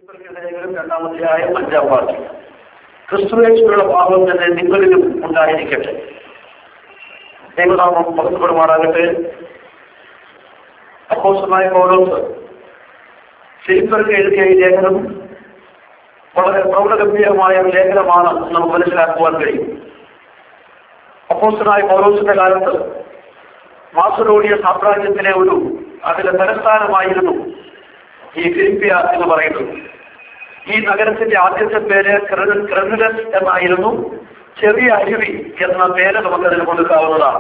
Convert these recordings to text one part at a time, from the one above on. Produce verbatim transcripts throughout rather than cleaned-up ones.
രണ്ടാമധ്യായം അഞ്ചാം വാക്യം. ക്രിസ്തുവേശുവിനുള്ള ഭാവം തന്നെ നിങ്ങളിലും ഉണ്ടായിരിക്കട്ടെ. ദൈവനാമം മഹത്വപ്പെടുമാറാകട്ടെ. അപ്പോസ്തലനായ പൗലോസ് ഫിലിപ്പിയർക്ക് എഴുതിയ ഈ ലേഖനം വളരെ പ്രൗഢഗംഭീരമായ ഒരു ലേഖനമാണ് നമുക്ക് മനസ്സിലാക്കുവാൻ കഴിയും. അപ്പോസ്തലനായ പൗലോസിന്റെ കാലത്ത് മാസിഡോണിയ സാമ്രാജ്യത്തിലെ ഒരു അതിലെ തലസ്ഥാനമായിരുന്നു ഈ ഫിലിപ്പിയ എന്ന് പറയുന്നത്. ഈ നഗരത്തിന്റെ ആദ്യത്തെ പേര് ക്രെനുലസ് എന്നായിരുന്നു. ചെറിയ അരുവി എന്ന പേര് നമുക്കതിന് കൊടുക്കാവുന്നതാണ്.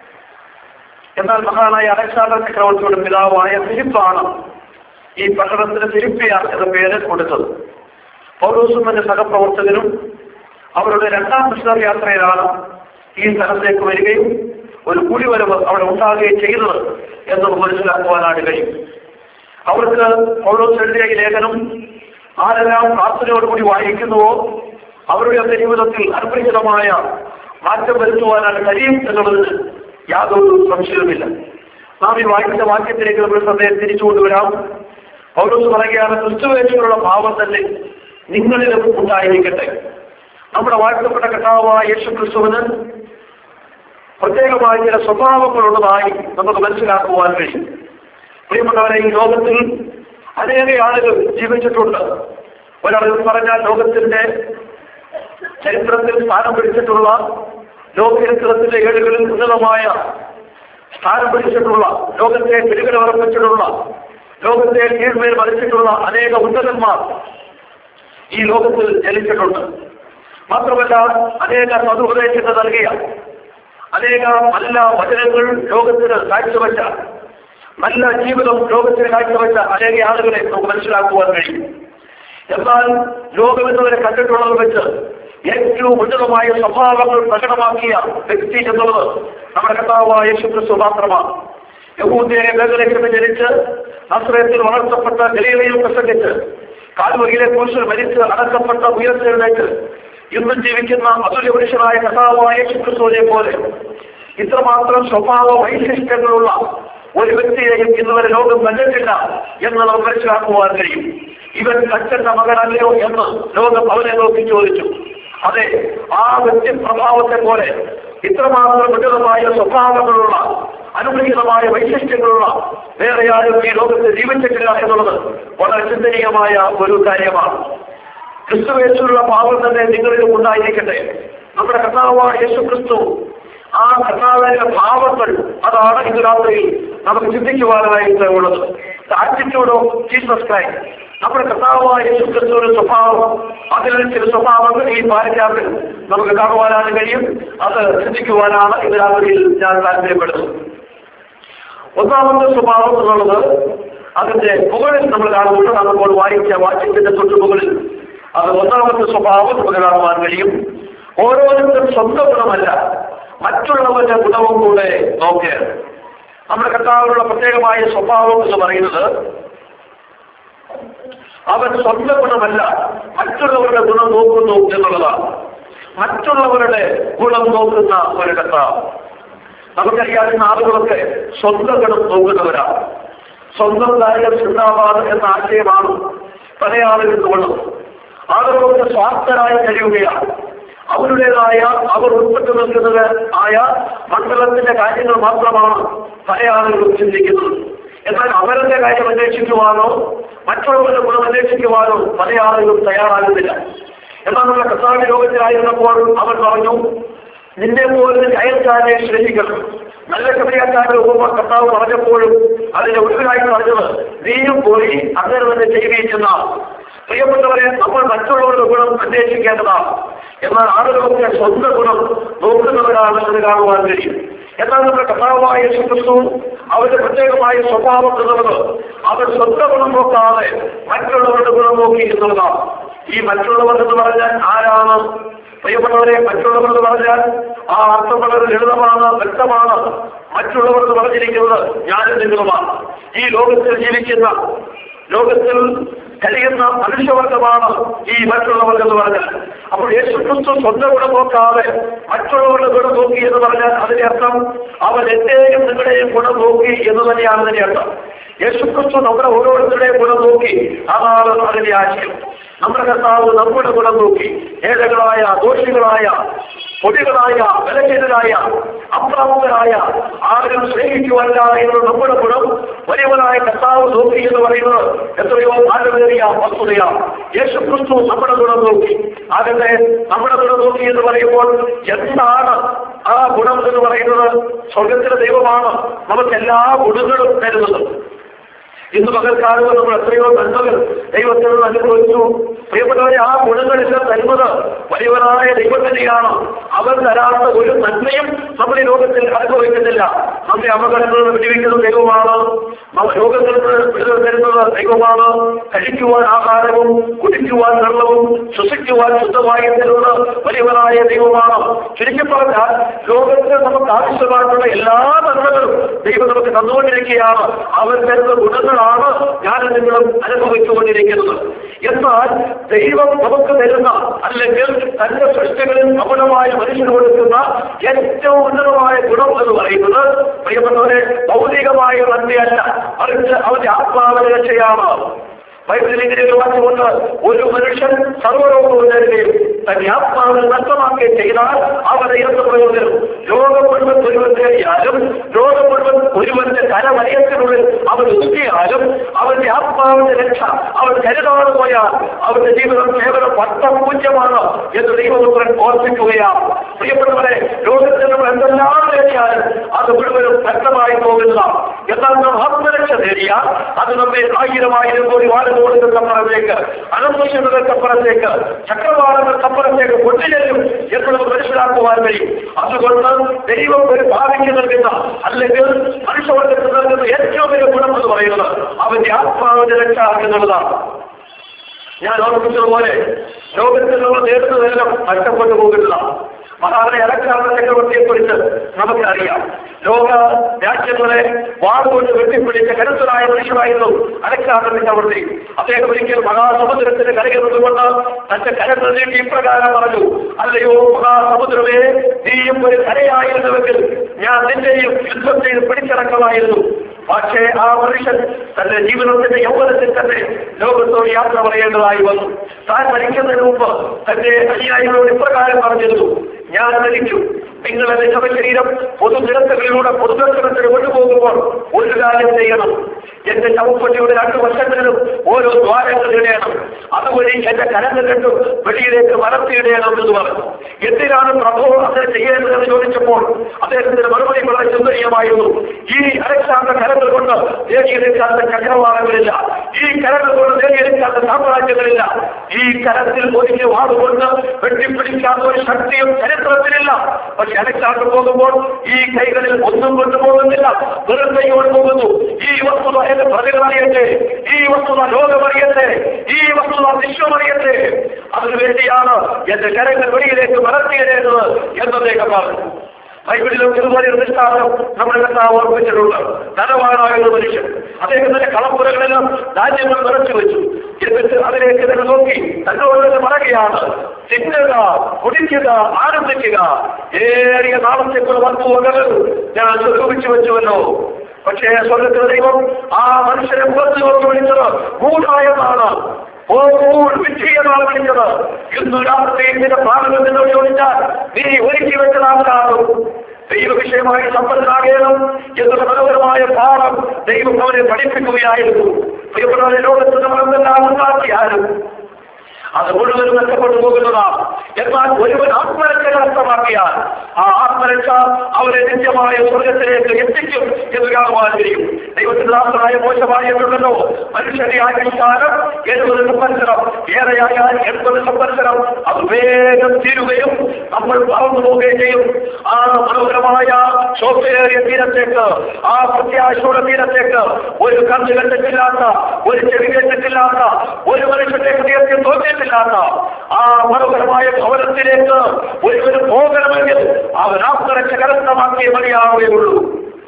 എന്നാൽ മഹാനായ അലക്സാണ്ടർ ചക്രവർത്തിയുടെ പിതാവായ ഫിലിപ്പാണ് ഈ പട്ടണത്തിന് ഫിലിപ്പിയ എന്ന പേര് കൊടുത്തത്. പൗലോസും എന്ന സഹപ്രവർത്തകരും അവരുടെ രണ്ടാം മിഷണറി യാത്രയിലാണ് ഈ സ്ഥലത്തേക്ക് വരികയും ഒരു കൂടിവരവ് അവിടെ ഉണ്ടാകുകയും ചെയ്യുന്നത് എന്ന് നമുക്ക് മനസ്സിലാക്കുവാനാണ് കഴിയും. അവർക്ക് പൗലോസ് എഴുതിയ ഈ ലേഖനം ആരെല്ലാം പ്രാർത്ഥനയോടുകൂടി വായിക്കുന്നുവോ അവരുടെ ഒക്കെ ജീവിതത്തിൽ അത്ഭുതമായ മാറ്റം വരുത്തുവാനാണ് കഴിയും എന്നുള്ളതിന് യാതൊരു സംശയവുമില്ല. നാം ഈ വായിച്ച വാക്യത്തിലേക്ക് നമ്മൾ ശ്രദ്ധയെ തിരിച്ചുകൊണ്ടുവരാം. പൗലോസ് പറയുകയാണ്, ക്രിസ്തുവേശുവിനുള്ള ഭാവം തന്നെ നിങ്ങളിലും ഉണ്ടായിരിക്കട്ടെ. നമ്മുടെ വാഴ്ത്തപ്പെട്ട കർത്താവായ യേശു ക്രിസ്തുവിന് പ്രത്യേകമായ ചില സ്വഭാവങ്ങളുള്ളതായി നമുക്ക് മനസ്സിലാക്കുവാൻ കഴിയും. പ്രിയപ്പെട്ടവരെ, ഈ ലോകത്തിൽ അനേക ആളുകൾ ജീവിച്ചിട്ടുണ്ട്. ഒരളവിൽ പറഞ്ഞാൽ ലോകത്തിന്റെ ചരിത്രത്തിൽ സ്ഥാനം പിടിച്ചിട്ടുള്ള, ലോകചരിത്രത്തിന്റെ ഏടുകളിൽ ഉന്നതമായ സ്ഥാനം പിടിച്ചിട്ടുള്ള, ലോകത്തെ തിരുകലവർപ്പിച്ചിട്ടുള്ള, ലോകത്തെ കീഴ്മേൽ മറിച്ചിട്ടുള്ള അനേക ഉന്നതന്മാർ ഈ ലോകത്തിൽ ജനിച്ചിട്ടുണ്ട്. മാത്രമല്ല, അനേക സതുപദേശങ്ങൾ നൽകിയ, അനേക നല്ല വചനങ്ങൾ ലോകത്തിന് കാഴ്ചവെച്ച, നല്ല ജീവിതം ലോകത്തിന് കാഴ്ചവെച്ച അനേക ആളുകളെ നമുക്ക് മനസ്സിലാക്കുവാൻ കഴിയും. എന്നാൽ ലോകമെന്നവരെ കണ്ടിട്ടുള്ളത് വെച്ച് ഏറ്റവും ഉന്നതമായ സ്വഭാവങ്ങൾ പ്രകടമാക്കിയ വ്യക്തി എന്നുള്ളത് നമ്മുടെ കർത്താവായ യേശു ക്രിസ്തു മാത്രമാണ്. യഹൂദ്യ മേഖലയ്ക്ക് ജനിച്ച് നസ്രയത്തിൽ വളർത്തപ്പെട്ട ഗലീലയിൽ പ്രസംഗിച്ച് കാൽവരിയിലെ ക്രൂശിൽ മരിച്ച് അടക്കപ്പെട്ട ഉയർത്തെഴുന്നേറ്റ് ഇന്നും ജീവിക്കുന്ന അതുല്യ പുരുഷനായ കർത്താവായ യേശു ക്രിസ്തുവിനെ പോലെ ഇത്രമാത്രം സ്വഭാവ വൈശിഷ്ട്യങ്ങളുള്ള ഒരു വ്യക്തിയെയും ഇന്നുവരെ ലോകം കണ്ടിട്ടില്ല എന്ന് നമുക്ക് മനസ്സിലാക്കുവാൻ കഴിയും. ഇവൻ അച്ഛന്റെ മകനല്ലയോ എന്ന് ലോകം അവനെ നോക്കി ചോദിച്ചു. അതെ, ആ വ്യക്തി പ്രഭാവത്തെ പോലെ ഇത്രമാത്രം ഉന്നതമായ സ്വഭാവങ്ങളുള്ള, അനുഗ്രഹീതമായ വൈശിഷ്ട്യങ്ങളുള്ള വേറെ ആരും ഈ ലോകത്ത് ജീവിച്ചിട്ടില്ല എന്നുള്ളത് വളരെ ചിന്തനീയമായ ഒരു കാര്യമാണ്. ക്രിസ്തുവേശുവിനുള്ള ഭാവം തന്നെ നിങ്ങളിലും ഉണ്ടായിരിക്കട്ടെ. നമ്മുടെ കർത്താവായ യേശു ക്രിസ്തു, ആ കർത്താവിന്റെ ഭാവങ്ങൾ, അതാണ് ഇന്ന് രാത്രിയിൽ നമുക്ക് ചിന്തിക്കുവാനായിട്ട് ഉള്ളത്. ആറ്റിറ്റ്യൂഡ് ഓഫ് ജീസസ് ക്രൈസ്റ്റ്, നമ്മുടെ കർത്താവായ യേശു ക്രിസ്തുവിന്റെ സ്വഭാവം, അതിൽ ചില സ്വഭാവങ്ങൾ ഈ പാരഗ്രാഫിൽ നമുക്ക് കാണുവാനാണ് കഴിയും. അത് ചിന്തിക്കുവാനാണ് ഇന്ന് രാത്രിയിൽ ഞാൻ താല്പര്യപ്പെടുന്നത്. ഒന്നാമത്തെ സ്വഭാവം എന്നുള്ളത് അതിന്റെ മുകളിൽ നമ്മൾ കാണുമ്പോൾ നമ്മൾ വായിച്ച വാക്യത്തിന്റെ തൊട്ടു മുകളിൽ അത് ഒന്നാമത്തെ സ്വഭാവം നമുക്ക് കാണുവാൻ കഴിയും. ഓരോരുത്തരും സ്വന്തം ഗുണമല്ല, മറ്റുള്ളവരുടെ ഗുണവും കൂടെ നോക്കുകയാണ്. നമ്മുടെ കർത്താവിനുള്ള പ്രത്യേകമായ സ്വഭാവം എന്ന് പറയുന്നത് അവൻ സ്വന്തം ഗുണമല്ല, മറ്റുള്ളവരുടെ ഗുണം നോക്കുന്നു എന്നുള്ളതാണ്. മറ്റുള്ളവരുടെ ഗുണം നോക്കുന്ന ഒരു കർത്താവ്. നമുക്കറിയാവുന്ന ആളുകളൊക്കെ സ്വന്തം ഗുണം നോക്കുന്നവരാണ്. സ്വന്തം കാര്യം ചിന്താവാദം എന്ന ആശയമാണ് പല ആളുകൾക്കുള്ളത്. ആളുകളൊക്കെ സ്വാർത്ഥരായി കഴിയുകയാണ്. അവരുടേതായ, അവർ ഉൾപ്പെട്ടു നിൽക്കുന്നത് ആയ മണ്ഡലത്തിന്റെ കാര്യങ്ങൾ മാത്രമാണ് പല ആളുകളും ചിന്തിക്കുന്നത്. എന്നാൽ അവരുടെ കാര്യം അന്വേഷിക്കുവാനോ മറ്റുള്ളവരുടെ ഗുണം അന്വേഷിക്കുവാനോ പല ആളുകളും തയ്യാറാകുന്നില്ല. എന്നാൽ നമ്മുടെ കർത്താവ് ലോകത്തിലായിരുന്നപ്പോൾ അവൻ പറഞ്ഞു, നിന്നെ പോലെ അയൽക്കാരെ സ്നേഹിക്കണം. നല്ല കവിയാക്കാരുടെ ഉപമ കർത്താവ് പറഞ്ഞപ്പോഴും അതിന്റെ ഒടുവിലായി പറഞ്ഞത്, നീയും പോയി അങ്ങനെ തന്നെ ചെയ്യുകയും. പ്രിയപ്പെട്ടവരെ, നമ്മൾ മറ്റുള്ളവരുടെ ഗുണം അന്വേഷിക്കേണ്ടതാണ്. എന്നാൽ ആളുകളൊക്കെ സ്വന്തം ഗുണം നോക്കുന്നവരാണ് എന്ന് കാണുവാൻ കഴിയും. എന്നാൽ നമ്മുടെ കർത്താവായ യേശു ക്രിസ്തു അവരുടെ പ്രത്യേകമായ സ്വഭാവം എന്നുള്ളത് അവർ സ്വന്തം ഗുണം നോക്കാതെ മറ്റുള്ളവരുടെ ഗുണം നോക്കി എന്നുള്ളതാണ്. ഈ മറ്റുള്ളവർ എന്ന് പറഞ്ഞാൽ ആരാണ്? പ്രിയപ്പെട്ടവരെ, മറ്റുള്ളവർ എന്ന് പറഞ്ഞാൽ ആ അർത്ഥം വളരെ ലളിതമാണ്, വ്യക്തമാണ്. മറ്റുള്ളവർ എന്ന് പറഞ്ഞിരിക്കുന്നത് ഞാനും നിങ്ങളുമാണ്. ഈ ലോകത്തിൽ ജീവിക്കുന്ന, ലോകത്തിൽ കഴിയുന്ന മനുഷ്യവർഗമാണ് ഈ മറ്റുള്ളവർ എന്ന് പറഞ്ഞാൽ. അപ്പോൾ യേശു ക്രിസ്തു സ്വന്തം ഗുണം നോക്കാതെ മറ്റുള്ളവരുടെ ഗുണം നോക്കി എന്ന് പറഞ്ഞാൽ അതിന്റെ അർത്ഥം അവൻ എന്റെയും നിങ്ങളുടെയും ഗുണം നോക്കി എന്ന് തന്നെയാണ് അതിന്റെ അർത്ഥം. യേശുക്രിസ്തു നമ്മുടെ ഓരോരുത്തരുടെയും ഗുണം നോക്കി, അതാണ് അതിന്റെ ആശയം. നമ്മുടെ കർത്താവ് നമ്മുടെ ഗുണം നോക്കി ഏഴകളായ, ദോഷികളായ, പൊടികളായ, ബലഹീനരായ, അപ്രാപ്തരായ, ആരും സ്നേഹിക്കുവല്ല എന്ന നമ്മുടെ ഗുണം വലിയവനായ കർത്താവ് നോക്കി എന്ന് പറയുന്നത് എത്രയോ ആഴമേറിയ വസ്തുതയാണ്. യേശുക്രിസ്തു നമ്മുടെ ഗുണം നോക്കി. അതിന്റെ നമ്മുടെ ഗുണം നോക്കി എന്ന് പറയുമ്പോൾ എന്താണ് ആ ഗുണം എന്ന് പറയുന്നത്? സ്വർഗത്തിലെ ദൈവമാണ് നമുക്ക് എല്ലാ ഗുണങ്ങളും തരുന്നത്. ഇന്ന് പകൽക്കാലത്ത് നമ്മൾ എത്രയോ നന്മകൾ ദൈവത്തിൽ നിന്ന് അനുഭവിച്ചു. പ്രിയപ്പെട്ടവരെ, ആ ഗുണങ്ങളെല്ലാം തരുന്നത് വലിയവനായ ദൈവം തന്നെയാണ്. അവൻ തരാത്ത ഒരു നന്മയും നമ്മുടെ ലോകത്തിൽ അനുഭവിക്കുന്നില്ല. നമ്മെ അപകടങ്ങളിൽ നിന്ന് വിടിവിക്കുന്ന ദൈവമാണ്. രോഗങ്ങളിൽ നിന്ന് വിടുതൽ തരുന്നത് ദൈവമാണ്. കഴിക്കുവാൻ ആഹാരവും കുടിക്കുവാൻ വെള്ളവും ശ്വസിക്കുവാൻ ശുദ്ധമായി തരുന്നത് വലിയവനായ ദൈവമാണ്. ചുരുക്കി പറഞ്ഞാൽ ലോകത്തിൽ നമുക്ക് ആവശ്യമായിട്ടുള്ള എല്ലാ നന്മകളും ദൈവം നമുക്ക് തന്നുകൊണ്ടിരിക്കുകയാണ്. അവൻ തരുന്ന ഗുണങ്ങളാണ് ഞാനും നിങ്ങളും അനുഭവിച്ചുകൊണ്ടിരിക്കുന്നത്. എന്നാൽ ദൈവം നമുക്ക് തരുന്ന, അല്ലെങ്കിൽ തന്റെ സൃഷ്ടികളിൽ അപൂർണമായ മനുഷ്യന് കൊടുക്കുന്ന ഏറ്റവും ഉന്നതമായ ഗുണം എന്ന് പറയുന്നത് പ്രിയപ്പെട്ടവരെ ഭൗതികമായ നന്മയല്ല, മറിച്ച് അവന്റെ ആത്മാവിന്റെ രക്ഷയാണ്. ബൈബിളിൽ ഇങ്ങനെ ഒരു വാക്കുകൊണ്ട്, ഒരു മനുഷ്യൻ സർവ്വലോകവും നേടുകയും തന്റെ ആത്മാവിനെ നഷ്ടമാക്കുകയും ചെയ്താൽ അവരെ എന്ത് പ്രയോജനം? ലോകം മുഴുവൻ ഒരുവൻ നേടിയാലും, ലോകം മുഴുവൻ ഒരുവന്റെ കരവലയത്തിനുള്ളിൽ അവൻ ഒതുക്കിയാലും, അവന്റെ ആത്മാവിന്റെ രക്ഷ അവൻ കരുതാതെ പോയാൽ അവന്റെ ജീവിതം കേവലം പട്ടപൂജ്യമാണ് എന്ന് ദൈവപുത്രൻ ഓർപ്പിക്കുകയാണ്. പ്രിയപ്പെട്ടവരെ, ലോകത്തിൽ നമ്മൾ എന്തെല്ലാം നേടിയാലും അത് മുഴുവനും നഷ്ടമായി പോകുന്നില്ല. എന്നാൽ നാം ആത്മരക്ഷ നേടിയാൽ അത് നമ്മെ ആയിരം ആയിരം കോടി വാഴകോടുകൾക്കപ്പുറത്തേക്ക്, അനന്തശതകൾക്കപ്പുറത്തേക്ക്, ചക്രവാളങ്ങൾക്കപ്പുറത്തേക്ക് കൊണ്ടുചെല്ലും എന്ന് നമുക്ക് മനസ്സിലാക്കുവാൻ കഴിയും. അതുകൊണ്ട് ദൈവം ഒരു ഭാവിക്ക് നൽകുന്ന, അല്ലെങ്കിൽ മനുഷ്യവർഗത്തിന് നൽകുന്ന ഏറ്റവും വലിയ ഗുണം എന്ന് പറയുന്നത് അവന്റെ ആത്മാവിന്റെ രക്ഷ എന്നുള്ളതാണ്. ഞാൻ ഓർമ്മിച്ചതുപോലെ ലോകത്തിൽ നമ്മൾ നേടുന്നതെല്ലാം നഷ്ടപ്പെട്ടു പോകുന്നില്ല. മഹാനായ അലക്സാണ്ടർ ചക്രവർത്തിയെക്കുറിച്ച് നമുക്കറിയാം. ലോക രാജ്യങ്ങളെ വാളുകൊണ്ട് വെട്ടിപ്പിടിച്ച കരുത്തരായ മനുഷ്യരായിരുന്നു അലക്സാണ്ടർ ചക്രവർത്തി. അദ്ദേഹം ഒരിക്കൽ മഹാസമുദ്രത്തിന് കരകയറുന്നുകൊണ്ട് തന്റെ കരങ്ങൾ നീട്ടി ഇപ്രകാരം പറഞ്ഞു, അല്ലയോ മഹാസമുദ്രമേ, നീയും ഒരു കരയായിരുന്നുവെങ്കിൽ ഞാൻ നിന്റെയും യുദ്ധം ചെയ്ത് പിടിച്ചിറക്കമായിരുന്നു. പക്ഷേ ആ മനുഷ്യൻ തന്റെ ജീവിതത്തിന്റെ യൗവനത്തിൽ തന്നെ ലോകത്തോട് യാത്ര പറയേണ്ടതായി വന്നു. താൻ മരിക്കുന്നതിന് മുമ്പ് തന്റെ അനുയായികളോട് ഇപ്രകാരം പറഞ്ഞിരുന്നു, ഞാൻ മരിച്ചു, നിങ്ങൾ എന്റെ ശവശരീരം പൊതുനിരത്തുകളിലൂടെ പൊതുദർശനത്തിന് കൊണ്ടുപോകുമ്പോൾ ഒരു കാര്യം ചെയ്യണം, എന്റെ ശവപ്പെട്ടിയുടെ രണ്ടു വശങ്ങളിലും ഓരോ ദ്വാരങ്ങൾ ഇടയണം, അതുവഴി എന്റെ കരങ്ങൾ രണ്ടും വെളിയിലേക്ക് മലർത്തിയിടയണം എന്ന് പറഞ്ഞു. എന്തിനാണ് പ്രഭു അങ്ങനെ ചെയ്യേണ്ടതെന്ന് ചോദിച്ചപ്പോൾ അദ്ദേഹത്തിന്റെ മറുപടി വളരെ സുന്ദരീയമായിരുന്നു. ഈ അലക്സാണ്ടർ കരങ്ങൾ കൊണ്ട് നേടിയെടുക്കാത്ത ചക്രവാളങ്ങളില്ല, ഈ കരങ്ങൾ കൊണ്ട് നേടിയെടുക്കാത്ത സാമ്രാജ്യങ്ങളില്ല, ഈ കരത്തിൽ ഒരിക്കൽ വാടുകൊണ്ട് വെട്ടിപ്പിടിക്കാത്ത ഒരു ശക്തിയും ചരിത്രത്തിലില്ല. പക്ഷെ അലക്സാണ്ടർ പോകുമ്പോൾ ഈ കൈകളിൽ ഒന്നും കൊണ്ടുപോകുന്നില്ല, വെറും കൈയോട് പോകുന്നു. ഈ വസ്തുത എന്റെ പ്രതികളറിയട്ടെ, ഈ വസ്തുത ലോകമറിയട്ടെ, ഈ വസ്തുത വിശ്വമറിയട്ടെ, അതിനുവേണ്ടിയാണ് എന്റെ കരങ്ങൾ വെളിയിലേക്ക് വളർത്തിയത് എന്ന് അദ്ദേഹം പറഞ്ഞു. ബൈബിളിലും ഇതുപോലെ ഒരു ദൃഷ്ടാന്തം നമ്മുടെ കർത്താവ് ഓർമ്മിച്ചിട്ടുണ്ട്. ധനവാനായുള്ള മനുഷ്യൻ അദ്ദേഹത്തിന്റെ കളപ്പുരകളെല്ലാം ധാന്യങ്ങൾ നിറച്ചു വെച്ചു. എന്നിട്ട് അതിലേക്ക് തന്നെ നോക്കി തന്നോട് തന്നെ പറയുകയാണ്, തിന്നുക, കുടിക്കുക, ആനന്ദിക്കുക, ഏറിയ നാളത്തേക്കുള്ള വസ്തുവകൾ ഞാൻ സ്വരൂപിച്ചു വെച്ചുവല്ലോ. പക്ഷേ സ്വർഗത്തിലെ ദൈവം ആ മനുഷ്യനെ പുറത്തു നോക്കി വിളിച്ചത് ഗൂഢായെന്നാണ്, വിജയമാണ് വിളിച്ചത്. ഇന്നു രാത്രി നിന്റെ പ്രാണങ്ങൾ നിന്നോട് ചോദിച്ചാൽ നീ ഒരുക്കി വെച്ചതാകാറും ദൈവവിഷയമായി സമ്പന്നനാകേണം എന്നുള്ള മനോഹരമായ പാഠം ദൈവം അവരെ പഠിപ്പിക്കുകയായിരുന്നു. പ്രിയപ്പെട്ടവരെ, ലോകത്ത് നമ്മളെല്ലാം ഉണ്ടാക്കിയാലും അത് മുഴുവനും നഷ്ടപ്പെട്ടു പോകുന്നതാണ്. എന്നാൽ ഒരുവൻ ആത്മരക്ഷ കരസ്ഥമാക്കിയാൽ ആ ആത്മരക്ഷ അവരെ നിത്യമായ സ്വർഗത്തിലേക്ക് എത്തിക്കും എന്ന് കാണുവാൻ കഴിയും. ദൈവത്തിന്റെ ദാസനായ മോശമായിട്ടുണ്ടല്ലോ, മനുഷ്യന്റെ ആയുഷ്കാലം എഴുപത് സംവത്സരം, ഏറെയായാൽ എൺപത് സംവത്സരം, അത് വേഗം തീരുകയും നമ്മൾ പറന്നു പോവുകയും ചെയ്യും. ആ മനോഹരമായ ശോഭയേറിയ തീരത്തേക്ക്, ആ പ്രത്യാശയുടെ തീരത്തേക്ക് ഒരു കണ്ണ് കണ്ടിട്ടില്ലാത്ത, ഒരു ചെവി കേട്ടിട്ടില്ലാത്ത, ഒരു മനുഷ്യന്റെ ഹൃദയത്തിൽ തോന്നിയിട്ടില്ലാത്ത ആ മനോഹരമായ ഭവനത്തിലേക്ക് ഒരുവരും പോകണമെങ്കിൽ അവൻ ആത്മരക്ഷ കരസ്ഥമാക്കിയേ മതിയാവുകയുള്ളൂ.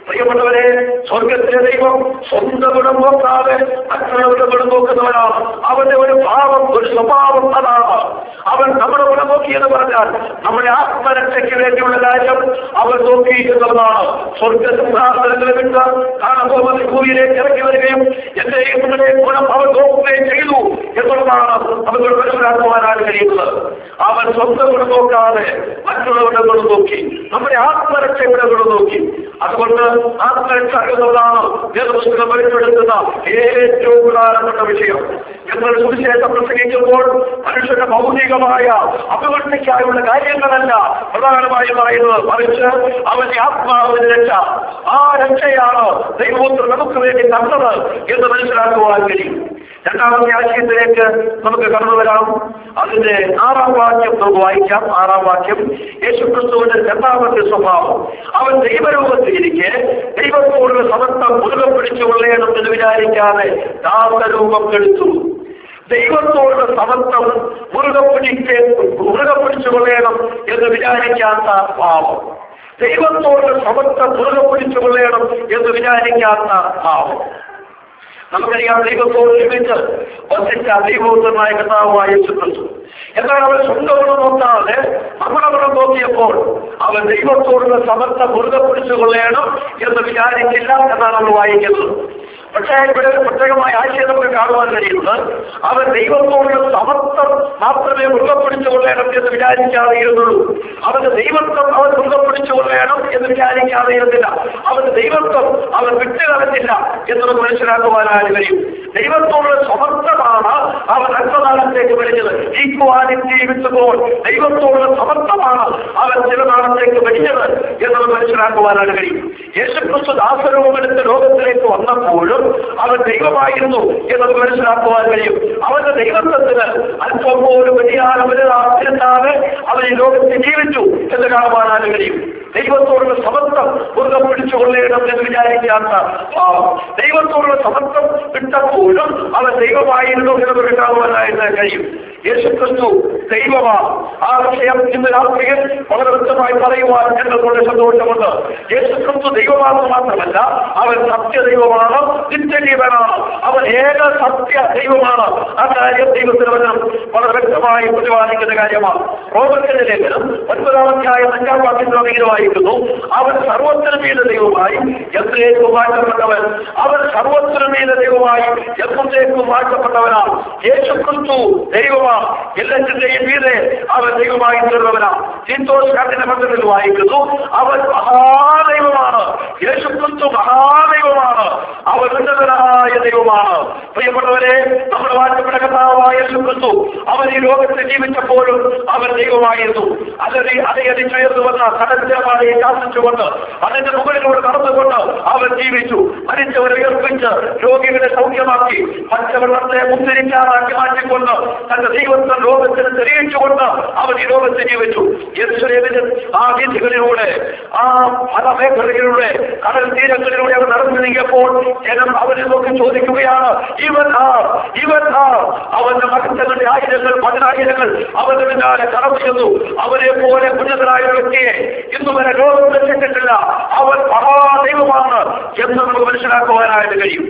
പ്രിയപ്പെട്ടവരെ, സ്വർഗത്തിലെ ദൈവം സ്വന്തം ഗുണം നോക്കാതെ മറ്റുള്ളവരുടെ ഗുണം നോക്കുന്നവനാണ്. അവന്റെ ഒരു ഭാവം, ഒരു സ്വഭാവം അതാണ്. അവൻ നമ്മുടെ ഗുണം നോക്കിയെന്ന് പറഞ്ഞാൽ നമ്മുടെ ആത്മരക്ഷയ്ക്ക് വേണ്ടിയുള്ള കാര്യം അവൻ നോക്കി എന്നുള്ളതാണ്. സ്വർഗസിംഹാസനങ്ങളെ വിട്ട് കാണുമ്പോൾ ഭൂമിയിലേക്ക് ഇറങ്ങി വരികയും എന്റെയും നിങ്ങളുടെയും ഗുണം അവൻ നോക്കുകയും ചെയ്തു എന്നുള്ളതാണ് അവരുടെ മനസ്സിലാക്കുവാനാണ് കഴിയുന്നത്. അവൻ സ്വന്തം ഗുണം നോക്കാതെ മറ്റുള്ളവരുടെ ഗുണം നോക്കി, നമ്മുടെ ആത്മരക്ഷയുടെ ഗുണം നോക്കി. അതുകൊണ്ട് ആത്മരക്ഷ എന്നുള്ളതാണ് വേദപുസ്തകം വെളിപ്പെടുത്തുന്ന ഏറ്റവും പ്രധാനപ്പെട്ട വിഷയം. ഞങ്ങൾ സുവിശേഷം പ്രസംഗിക്കുമ്പോൾ മനുഷ്യന്റെ ഭൗതികമായ അഭിവൃദ്ധിക്കായുള്ള കാര്യങ്ങളല്ല പ്രധാനമായും പറയുന്നത്, മറിച്ച് അവന്റെ ആത്മാവിന്റെ രക്ഷ. ആ രക്ഷയാണ് ദൈവപുത്രൻ നമുക്ക് വേണ്ടി തന്നത് എന്ന് മനസ്സിലാക്കുവാൻ കഴിയും. രണ്ടാമത്തെ ആശയത്തിലേക്ക് നമുക്ക് കടന്നു വരാം. അതിന്റെ ആറാം വാക്യം നമുക്ക് വായിക്കാം. ആറാം വാക്യം, യേശുക്രിസ്തുവിന്റെ രണ്ടാമത്തെ സ്വഭാവം. അവൻ ദൈവരൂപത്തിലിരിക്കെ ദൈവത്തോടുള്ള സമത്വം മുറുകെ പിടിച്ചു കൊള്ളണം എന്ന് വിചാരിക്കാതെ ദാസരൂപം എടുത്തു. ദൈവത്തോടുള്ള സമത്വം മുറുകെ പിടിച്ച് മുറുകെ പിടിച്ചു കൊള്ളണം എന്ന് വിചാരിക്കാത്ത ഭാവം. ദൈവത്തോടുള്ള സമത്വം മുറുകെ പിടിച്ചു കൊള്ളണം എന്ന് വിചാരിക്കാത്ത ഭാവം. നമുക്കറിയാം, ദൈവത്തോട് ഒരുമിച്ച് വസിച്ച ദൈവോത്തരമായ കർത്താവായ യേശുക്രിസ്തു. എന്നാൽ അവൻ സ്വന്തം ഗുണം നോക്കാതെ നമ്മുടെ ഗുണം നോക്കിയപ്പോൾ അവൻ ദൈവത്തോടുള്ള സമത്വം മുറുകെ പിടിച്ചു കൊള്ളണം എന്ന് വിചാരിച്ചില്ല എന്നാണ് നമ്മൾ വായിക്കുന്നത്. പക്ഷേ ഇവിടെ ഒരു പ്രത്യേകമായ ആശയം നമുക്ക് കാണുവാൻ കഴിയുന്നത്, അവൻ ദൈവത്തോടുള്ള സമത്വം മാത്രമേ മുറുകെ പിടിച്ചു കൊള്ളണം എന്ന് വിചാരിക്കാതെ ഇരുന്നുള്ളൂ. അവന്റെ ദൈവത്വം അവൻ മുറുകെ പിടിച്ചു കൊള്ളണം എന്ന് വിചാരിക്കാതെ ഇരുന്നില്ല. അവന്റെ ദൈവത്വം അവൻ വിട്ടുകളഞ്ഞില്ല എന്നത് മനസ്സിലാക്കുവാനാണ് കഴിയും. ദൈവത്തോടുള്ള സമത്വമാണ് അവൻ അല്പനാളത്തേക്ക് വെടിഞ്ഞത്. ഈക്വാലിറ്റി വിട്ടുപോൾ ദൈവത്തോടുള്ള സമത്വമാണ് അവൻ ചില നാളത്തേക്ക് വെടിഞ്ഞത് എന്നത് മനസ്സിലാക്കുവാനാണ് കഴിയും. യേശുക്രിസ്തു ദാസരൂപമെടുത്ത് ലോകത്തിലേക്ക് വന്നപ്പോഴും അവൻ ദൈവമായിരുന്നു എന്നത് മനസ്സിലാക്കുവാൻ കഴിയും. അവന്റെ ദൈവത്വത്തിന് അല്പം പോലും വ്യതിയാനം വരുത്താതെ അവൻ ഈ ലോകത്തിൽ ജീവിച്ചു എന്ന് കാണുവാനാണ് കഴിയും. ദൈവത്തോടുള്ള സമത്വം മുറുകെ പിടിച്ചു കൊള്ളണം എന്ന് വിചാരിക്കാത്ത ദൈവത്തോടുള്ള സമത്വം വിട്ടപ്പോഴും അവൻ ദൈവമായിരുന്നു എന്ന് കാണുവാനായിട്ട് കഴിയും. യേശുക്രിസ്തു ദൈവമാണ്. ആ വിഷയം ഇന്ന് രാത്രിയിൽ വളരെ വ്യക്തമായി പറയുവാൻ എന്നതുകൊണ്ട് സന്തോഷമുണ്ട്. യേശുക്രിസ്തു ദൈവമാണെന്ന് മാത്രമല്ല, അവൻ സത്യദൈവമാണ്, നിത്യജീവനാണ്. അവൻ ഏക സത്യ ദൈവമാണ്. ആ കാര്യം ദൈവത്തിന് വളരെ വ്യക്തമായി പ്രതിപാദിക്കുന്ന കാര്യമാണ്. റോമർക്കെതിരെ ലേഖനം ഒൻപതാം അധ്യായം അഞ്ചാം വാക്യത്തിൽ ഇങ്ങനെ വായിക്കുന്നു, അവൻ സർവത്തിനുമീത ദൈവമായി എന്നേക്കും മാറ്റപ്പെട്ടവൻ. അവൻ സർവത്തിനുമീത ദൈവമായി എന്നേക്കും മാറ്റപ്പെട്ടവനാണ്. യേശുക്രിസ്തു ദൈവമാണ്. എല്ലാത്തിന്റെയും മീതെ അവൻ ദൈവമായി തീർന്നവനാണ്. തീത്തോസ് രണ്ടിന്റെ പന്ത്രണ്ടിൽ വായിക്കുന്നു, അവൻ മഹാദൈവമാണ്. യേശുക്രിസ്തു മഹാദൈവമാണ്. അവൻ ഉന്നതനായ ദൈവമാണ്. പ്രിയപ്പെട്ടവരെ, നമ്മുടെ വാഴ്ത്തപ്പെട്ട കർത്താവായ യേശുക്രിസ്തു അവൻ ഈ ലോകത്ത് ജീവിച്ചപ്പോഴും അവൻ ദൈവമായിരുന്നു. അതെ അതേ അതിച്ചയർന്നു വന്ന കടൽജലമായി ശാസിച്ചുകൊണ്ട് അതിന്റെ മുകളിലൂടെ നടന്നുകൊണ്ട് അവൻ ജീവിച്ചു. മരിച്ചവരെ ഉയർപ്പിച്ച് രോഗികളെ സൗഖ്യമാക്കി പച്ചവെള്ളത്തെ മുന്തിരിക്കാറാക്കി മാറ്റിക്കൊണ്ട് തന്റെ ദൈവത്വം ലോകത്തിന് തെളിയിച്ചുകൊണ്ട് അവൻ ഈ ലോകത്ത് ജീവിച്ചു. യെരൂശലേമിൽ ആ വീഥികളിലൂടെ, ആ മലമേഖലകളിലൂടെ, കടൽ തീരങ്ങളിലൂടെ അവർ നടന്നു നീങ്ങിയപ്പോൾ ജനം അവനെ നോക്കി ചോദിക്കുകയാണ്, ഇവൻ ആർ ഇവൻ ആർ അവന്റെ മഹത്വങ്ങളുടെ ആയിരങ്ങൾ പതിനായിരങ്ങൾ അവന്റെ പിന്നാലെ കടന്നു ചെന്നു. അവനെ പോലെ ഉന്നതനായ വ്യക്തിയെ ഇന്നു വരെ ലോകം ദർശിച്ചിട്ടില്ല. അവൻ മഹാദൈവമാണ് എന്ന് നമുക്ക് മനസ്സിലാക്കുവാനായിട്ട് കഴിയും.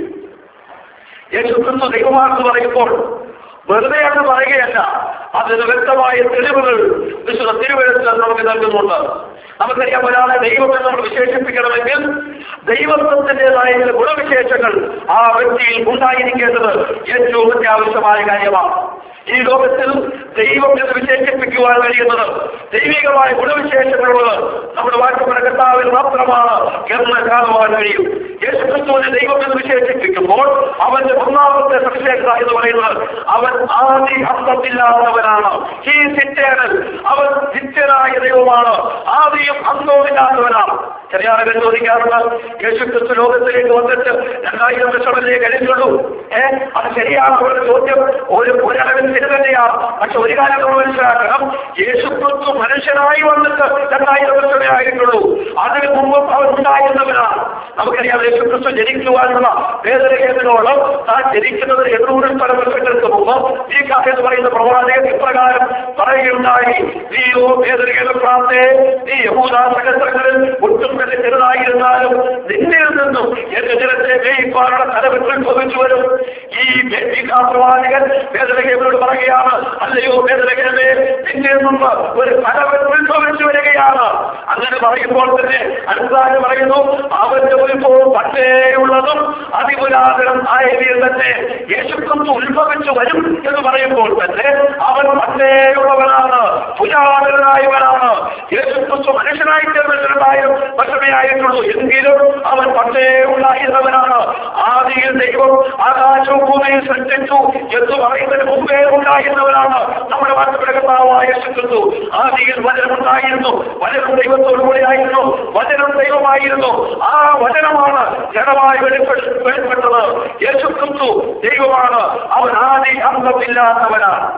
യേശുക്രിസ്തു ദൈവമാണെന്ന് പറയുമ്പോൾ വെറുതെ എന്ന് പറയുകയല്ല, അതിന് വ്യക്തമായ തെളിവുകൾ വിശുദ്ധ തിരുവെഴുത്ത് നമുക്ക് നൽകുന്നുണ്ട്. നമുക്കറിയാം, ഒരാളെ ദൈവം എന്ന് നമ്മൾ വിശേഷിപ്പിക്കണമെങ്കിൽ ദൈവത്വത്തിൻ്റെതായ ചില ഗുണവിശേഷങ്ങൾ ആ വ്യക്തിയിൽ ഉണ്ടായിരിക്കേണ്ടത് ഏറ്റവും അത്യാവശ്യമായ കാര്യമാണ്. ഈ ലോകത്തിൽ ദൈവം എന്ന് വിശേഷിപ്പിക്കുവാൻ കഴിയുന്നത്, ദൈവികമായ ഗുണവിശേഷങ്ങളുള്ളത് നമ്മുടെ വാഴ്ത്തപ്പെട്ട കർത്താവിൽ മാത്രമാണ് എന്ന് കാണുവാൻ കഴിയും. യേശുക്രിസ്തുവിനെ ദൈവം എന്ന് വിശേഷിപ്പിക്കുമ്പോൾ അവന്റെ ഒന്നാമത്തെ സവിശേഷത എന്ന് പറയുന്നത് അവൻ ആദി അന്തമില്ലാത്തവനാണ്. He is eternal. അവൻ നിത്യനായ ദൈവമാണ്. ആദിയും അന്തവുമില്ലാത്തവനാണ്. ചെറിയ ആളുകൾ ചോദിക്കാറുണ്ട്, യേശുക്രിസ്തു ലോകത്തിലേക്ക് വന്നിട്ട് രണ്ടായിരം വർഷമല്ലേ കഴിഞ്ഞുള്ളൂ? ഏഹ് അത് ശരിയാണ്. അവരുടെ ചോദ്യം ഒരു ഒരളവിൽ ശരി തന്നെയാണ്. പക്ഷെ ഒരു കാര്യം നമ്മൾ മനസ്സിലാക്കണം, യേശുക്രിസ്തു മനുഷ്യനായി വന്നിട്ട് രണ്ടായിരം വർഷമേ ആയിട്ടുള്ളൂ. അതിന് മുമ്പും അവൻ ഉണ്ടായിരുന്നവനാണ്. നമുക്കറിയാം, യേശുക്രിസ്തു ജനിക്കുവാനുള്ള വേദനയോളം താൻ ജനിക്കുന്നത് എണ്ണൂറിൽ പല വർഷങ്ങൾക്ക് മുമ്പ് മീഖ എന്ന് പറയുന്ന പ്രവാചകൻ ഇപ്രകാരം പറയുകയുണ്ടായി, നീയോ വേദനകളെ നീ യഹൂദ സഹസ്രങ്ങളിൽ ഒട്ടും തന്നെ ചെറുതായിരുന്നാലും നിന്നിൽ നിന്നും എന്റെ ജനത്തെ മേയിപ്പാനുള്ള തലവെട്ടിൽ ഭവിച്ചു വരും. ഈ മീഖ പ്രവാചകൻ വേദനകളോട് പറയുകയാണ്, അല്ലയോ വേദനകളെ നിന്നിൽ നിന്ന് ഒരു തലവെട്ടിൽ ഭവിച്ചു വരികയാണ്. അങ്ങനെ പറയുമ്പോൾ തന്നെ അടുത്താല് പറയുന്നു, അവന്റെ ഉത്ഭവം പണ്ടേയുള്ളതും അതിപുരാതനം ആയതിൽ തന്നെ യേശുക്രിസ്തു ഉത്ഭവിച്ചു വരും എന്ന് പറയുമ്പോൾ തന്നെ അവൻ പണ്ടേയുള്ളവനാണ്, പുരാതനായവനാണ്. യേശുക്രിസ്തു മനുഷ്യനായി തീർന്നിട്ടുണ്ടായും പക്ഷമേയായിട്ടുള്ളൂ, എങ്കിലും അവൻ പണ്ടേ ഉണ്ടായിരുന്നവനാണ്. ആദിയിൽ ദൈവം ആകാശവും ഭൂമിയിൽ സൃഷ്ടിച്ചു എന്ന് പറയുന്നതിന് മുമ്പേ ഉണ്ടായിരുന്നവനാണ് നമ്മുടെ വാർത്തപ്പെടുത്താവായ യേശുക്രിസ്തു. ആദിയിൽ വചനമുണ്ടായിരുന്നു, വചനം ദൈവത്തോടുകൂടി ആയിരുന്നു, വചനം ദൈവമായിരുന്നു. ആ വചനമാണ് ജഡമായി വെളിപ്പെട്ടത്. യേശുക്രിസ്തു ദൈവമാണ്, അവൻ ആദി അന്തമില്ലാത്തവനാണ്.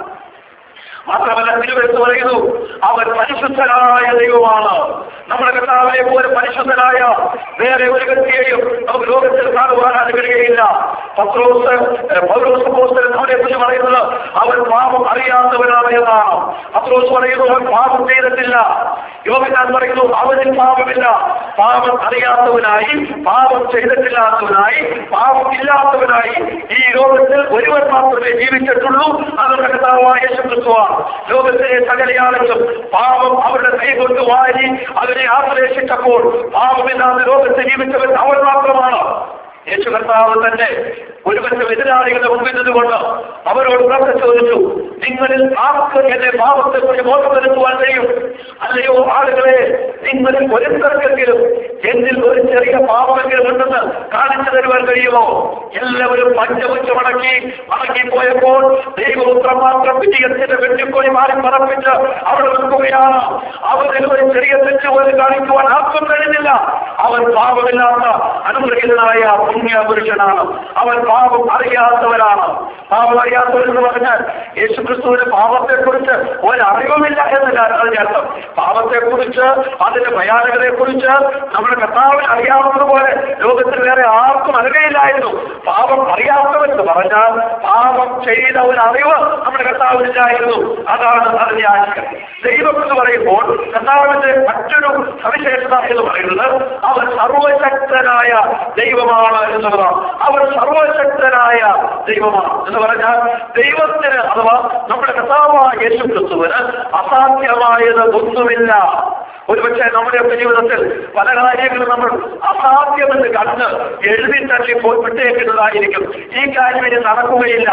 മാത്രമല്ല തിരുവെടുത്ത് പറയുന്നു, അവൻ പരിശുദ്ധനായ ദൈവമാണ്. നമ്മുടെ കർത്താവിനെ പോലെ പരിശുദ്ധനായ വേറെ ഒരു വ്യക്തിയെയും നമുക്ക് ലോകത്തിൽ കാണുവാൻ അനുവദിക്കുകയില്ല. പത്രോസ് പൗലോസ് അപ്പോസ്തലൻ അവനെ കുറിച്ച് പറയുന്നത് അവൻ പാപം അറിയാത്തവനാണ് എന്നാണ്. പത്രോസ് പറയുന്നു അവൻ പാപം ചെയ്തിട്ടില്ല. യോഹന്നാൻ പറയുന്നു അവനിൽ പാപമില്ല. പാപം അറിയാത്തവനായി, പാപം ചെയ്തിട്ടില്ലാത്തവനായി, പാപം ഇല്ലാത്തവനായി ഈ ലോകത്തിൽ ഒരുവൻ മാത്രമേ ജീവിച്ചിട്ടുള്ളൂ, അത് കർത്താവായ യേശുക്രിസ്തുവാണ്. ലോകത്തിലെ സകലയാളുകളും പാപം അവരുടെ കൈ കൊണ്ട് വാരി അതിനെ ആശ്ലേഷിച്ചപ്പോൾ പാപമില്ലാതെ ലോകത്ത് ജീവിച്ചവൻ അവൻ മാത്രമാണ്. യേശു കർത്താവ് തന്നെ ഒരു പറ്റം എതിരാളികളുടെ മുമ്പിൽ നിന്നുകൊണ്ട് അവരോട് ഉറക്കെ ചോദിച്ചു, നിങ്ങളിൽ ആർക്ക് എന്നെ പാപത്തെക്കുറിച്ച് ബോധം വരുത്തുവാൻ കഴിയും? അല്ലയോ ആളുകളെ, നിങ്ങളിൽ ഒരുത്തർക്കെങ്കിലും എന്നിൽ ഒരു ചെറിയ പാപമെങ്കിലും ഉണ്ടെന്ന് കാണിച്ചു തരുവാൻ കഴിയുമോ? എല്ലാവരും പഞ്ചമുച്ച മടക്കി മടങ്ങിപ്പോയപ്പോൾ ദൈവപുത്രം മാത്രം വിജയത്തിന്റെ വെട്ടിക്കൊടി മാറി പറപ്പിച്ച് അവിടെ നിൽക്കുകയാണ്. അവരിൽ ഒരു ചെറിയ തെറ്റ് പോലും കാണിക്കുവാൻ ആർക്കും കഴിഞ്ഞില്ല. അവൻ പാപമില്ലാത്ത അനുഗ്രഹീതനായ പുണ്യ പുരുഷനാണ്. അവൻ പാപം അറിയാത്തവരാണ്. പാപം അറിയാത്തവരെന്ന് പറഞ്ഞാൽ യേശുക്രിസ്തുവിന്റെ പാപത്തെക്കുറിച്ച് ഒരറിവുമില്ല എന്നല്ല അതിനർത്ഥം. പാപത്തെക്കുറിച്ച്, അതിന്റെ ഭയാനകതയെ കുറിച്ച് നമ്മുടെ കർത്താവിന് അറിയാവുന്നതുപോലെ ലോകത്തിൽ വേറെ ആർക്കും അറിയയില്ലായിരുന്നു. പാപം അറിയാത്തവരെന്ന് പറഞ്ഞാൽ പാപം ചെയ്ത ഒരു അറിവ് നമ്മുടെ കർത്താവിനില്ലായിരുന്നു. അതാണ് അതിന്റെ ആശയം. ദൈവം എന്ന് പറയുമ്പോൾ കർത്താവിന്റെ മറ്റൊരു സവിശേഷത എന്ന് പറയുന്നത് അവൻ സർവശക്തനായ ദൈവമാണ് എന്നുള്ളതാണ്. അവൻ സർവശക്തനായ ദൈവമാണ് എന്ന് പറഞ്ഞാൽ ദൈവത്തിന് അഥവാ നമ്മുടെ കർത്താവായ യേശുക്രിസ്തുവിന് അസാധ്യമായത് ഒന്നുമില്ല. ഒരുപക്ഷെ നമ്മുടെയൊക്കെ ജീവിതത്തിൽ പല കാര്യങ്ങളും നമ്മൾ അസാധ്യമെന്ന് കണ്ട് എഴുതി തള്ളി വിട്ടേക്കുന്നതായിരിക്കും. ഈ കാര്യം ഇനി നടക്കുകയില്ല,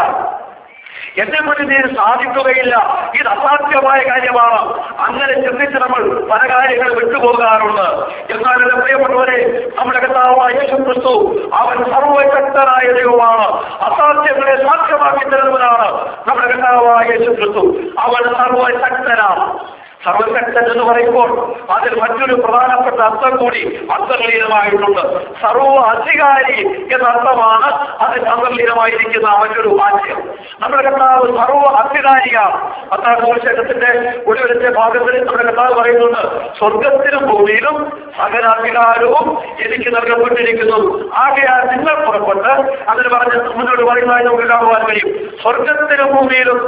എന്നെ മുന്നിൽ ഇത് സാധിക്കുകയില്ല, ഇത് അസാധ്യമായ കാര്യമാണ്. അങ്ങനെ ചിന്തിച്ച് നമ്മൾ പല കാര്യങ്ങൾ വിട്ടുപോകാറുണ്ട്. എന്നാൽ എന്റെ പ്രിയപ്പെട്ടവരെ, നമ്മുടെ കർത്താവായ യേശുക്രിസ്തു അവൻ സർവശക്തനായ ദൈവമാണ്. അസാധ്യങ്ങളെ സാധ്യമാക്കി തരുന്നവനാണ് നമ്മുടെ കർത്താവായ യേശുക്രിസ്തു. അവൻ സർവശക്തനാണ്. സർവശക്തൻ എന്ന് പറയുമ്പോൾ അതിൽ മറ്റൊരു പ്രധാനപ്പെട്ട അർത്ഥം കൂടി അന്തർലീനമായിട്ടുണ്ട്. സർവ അധികാരി എന്ന അർത്ഥമാണ് അതിൽ അന്തർലീനമായിരിക്കുന്ന മറ്റൊരു ആശയം. നമ്മുടെ കർത്താവ് സർവ അധികാരിയാണ്. അതാണ് സുവിശേഷത്തിന്റെ ഒടുവിലത്തെ ഭാഗത്തിൽ നമ്മുടെ കർത്താവ് പറയുന്നുണ്ട്, സ്വർഗത്തിലും ഭൂമിയിലും സകല അധികാരവും എനിക്ക് നൽകപ്പെട്ടിരിക്കുന്നു. ആകയാൽ നിങ്ങൾ പുറപ്പെട്ട് അതിന് പറഞ്ഞ് മുന്നോട്ട് പറയുന്നതായി നമുക്ക് കാണുവാൻ കഴിയും. സ്വർഗത്തിലും ഭൂമിയിലും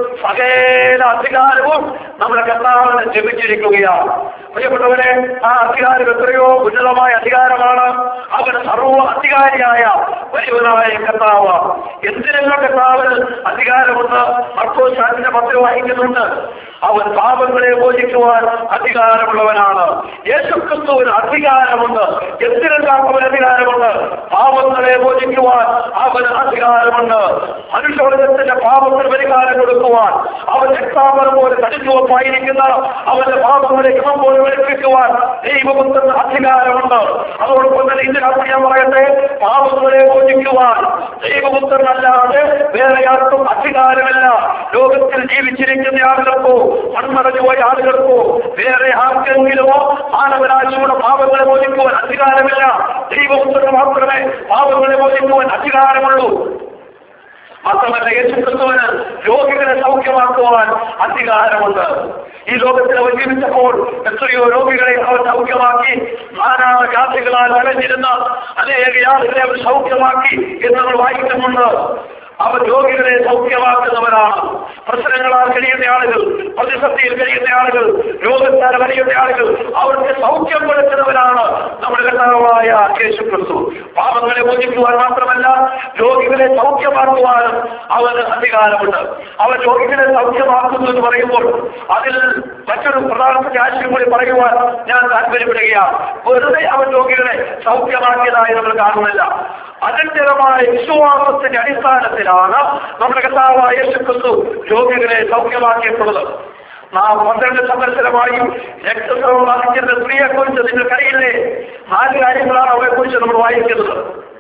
സകല അധികാരവും നമ്മുടെ കർത്താവിന് ലഭിച്ചിരിക്കുകയാണ്. പ്രിയപ്പെട്ടവരെ, ആ അധികാരം എത്രയോ ഉന്നതമായ അധികാരമാണ്. അവൻ സർവ അധികാരിയായ വലിയവനായ കർത്താവ്. എന്തിനെല്ലാം കർത്താവിന് അധികാരമുണ്ട്? മർക്കോസ് അതിന്റെ പത്രം വായിക്കുന്നുണ്ട്. അവൻ പാപങ്ങളെ മോചിക്കുവാൻ അധികാരമുള്ളവനാണ്. യേശുക്രിസ്തുവിന് അധികാരമുണ്ട്. എന്തിനെല്ലാം അവന് അധികാരമുണ്ട്? പാപങ്ങളെ മോചിക്കുവാൻ അവന് അധികാരമുണ്ട്. മനുഷ്യവർഗത്തിന്റെ പാപത്തിന് പരിഹാരം കൊടുക്കുവാൻ അവൻ രക്താപരം പോലെ തടിച്ചുവപ്പായിരിക്കുന്ന അവന്റെ പാപങ്ങളെ ക്രമം പോലെ വെളുപ്പിക്കുവാൻ ദൈവപുത്രന് അധികാരമുണ്ട്. അതോടൊപ്പം തന്നെ ഇതിനകത്ത് ഞാൻ പറയട്ടെ, പാപങ്ങളെ മോചിക്കുവാൻ ദൈവപുത്രനല്ലാതെ വേറെ ആർക്കും അധികാരമില്ല. ലോകത്തിൽ ജീവിച്ചിരിക്കുന്ന ആളുകൾക്കോ മൺമറഞ്ഞു പോയ ആളുകൾക്കോ വേറെ ആർക്കെങ്കിലുമോ മാനവരാശിയുടെ പാപങ്ങളെ മോചിക്കുവാൻ അധികാരമില്ല. ദൈവപുത്രന് മാത്രമേ പാപങ്ങളെ മോചിക്കുവാൻ അധികാരമുള്ളൂ. മാത്രമല്ല, യേശുക്രിസ്തുവിന് രോഗികളെ സൗഖ്യമാക്കുവാൻ അധികാരമുണ്ട്. ഈ ലോകത്തിൽ അവൻ ജീവിച്ചപ്പോൾ എത്രയോ രോഗികളെ അവൻ സൗഖ്യമാക്കി. നാനാ ജാതികളാൽ അലഞ്ഞിരുന്ന അനേക ആളുകളെ അവൻ സൗഖ്യമാക്കി എന്ന് നമ്മൾ വായിക്കുന്നുണ്ട്. അവൻ രോഗികളെ സൗഖ്യമാക്കുന്നവനാണ്. പ്രശ്നങ്ങളാൽ കഴിയുന്ന ആളുകൾ, പ്രതിസന്ധിയിൽ കഴിയുന്ന ആളുകൾ, രോഗത്താൽ കഴിയുന്ന ആളുകൾ, അവർക്ക് സൗഖ്യം കൊടുക്കുന്നവനാണ് നമ്മുടെ കർത്താവായ യേശുക്രിസ്തു. പാപങ്ങളെ മോചിക്കുവാൻ മാത്രമല്ല, രോഗികളെ സൗഖ്യമാക്കുവാനും അവന് അധികാരമുണ്ട്. അവൻ രോഗികളെ സൗഖ്യമാക്കുന്നു എന്ന് പറയുമ്പോൾ അതിൽ മറ്റൊരു പ്രധാനപ്പെട്ട ആശയം കൂടി പറയുവാൻ ഞാൻ താല്പര്യപ്പെടുകയാണ്. വെറുതെ അവൻ രോഗികളെ സൗഖ്യമാക്കിയതായി നമ്മൾ കാണുന്നില്ല. അചഞ്ചലമായ വിശ്വാസത്തിന്റെ അടിസ്ഥാനത്തിലാണ് നമ്മുടെ കർത്താവായ യേശുക്രിസ്തു രോഗികളെ സൗഖ്യമാക്കിയിട്ടുള്ളത്. നാം പന്ത്രണ്ട് സംവത്സരമായി രക്തസ്രവം ബാധിക്കുന്ന സ്ത്രീയെ കുറിച്ച് നിങ്ങൾക്കറിയില്ലേ? നാല് കാര്യങ്ങളാണ് അവരെ കുറിച്ച് നമ്മൾ വായിക്കുന്നത്.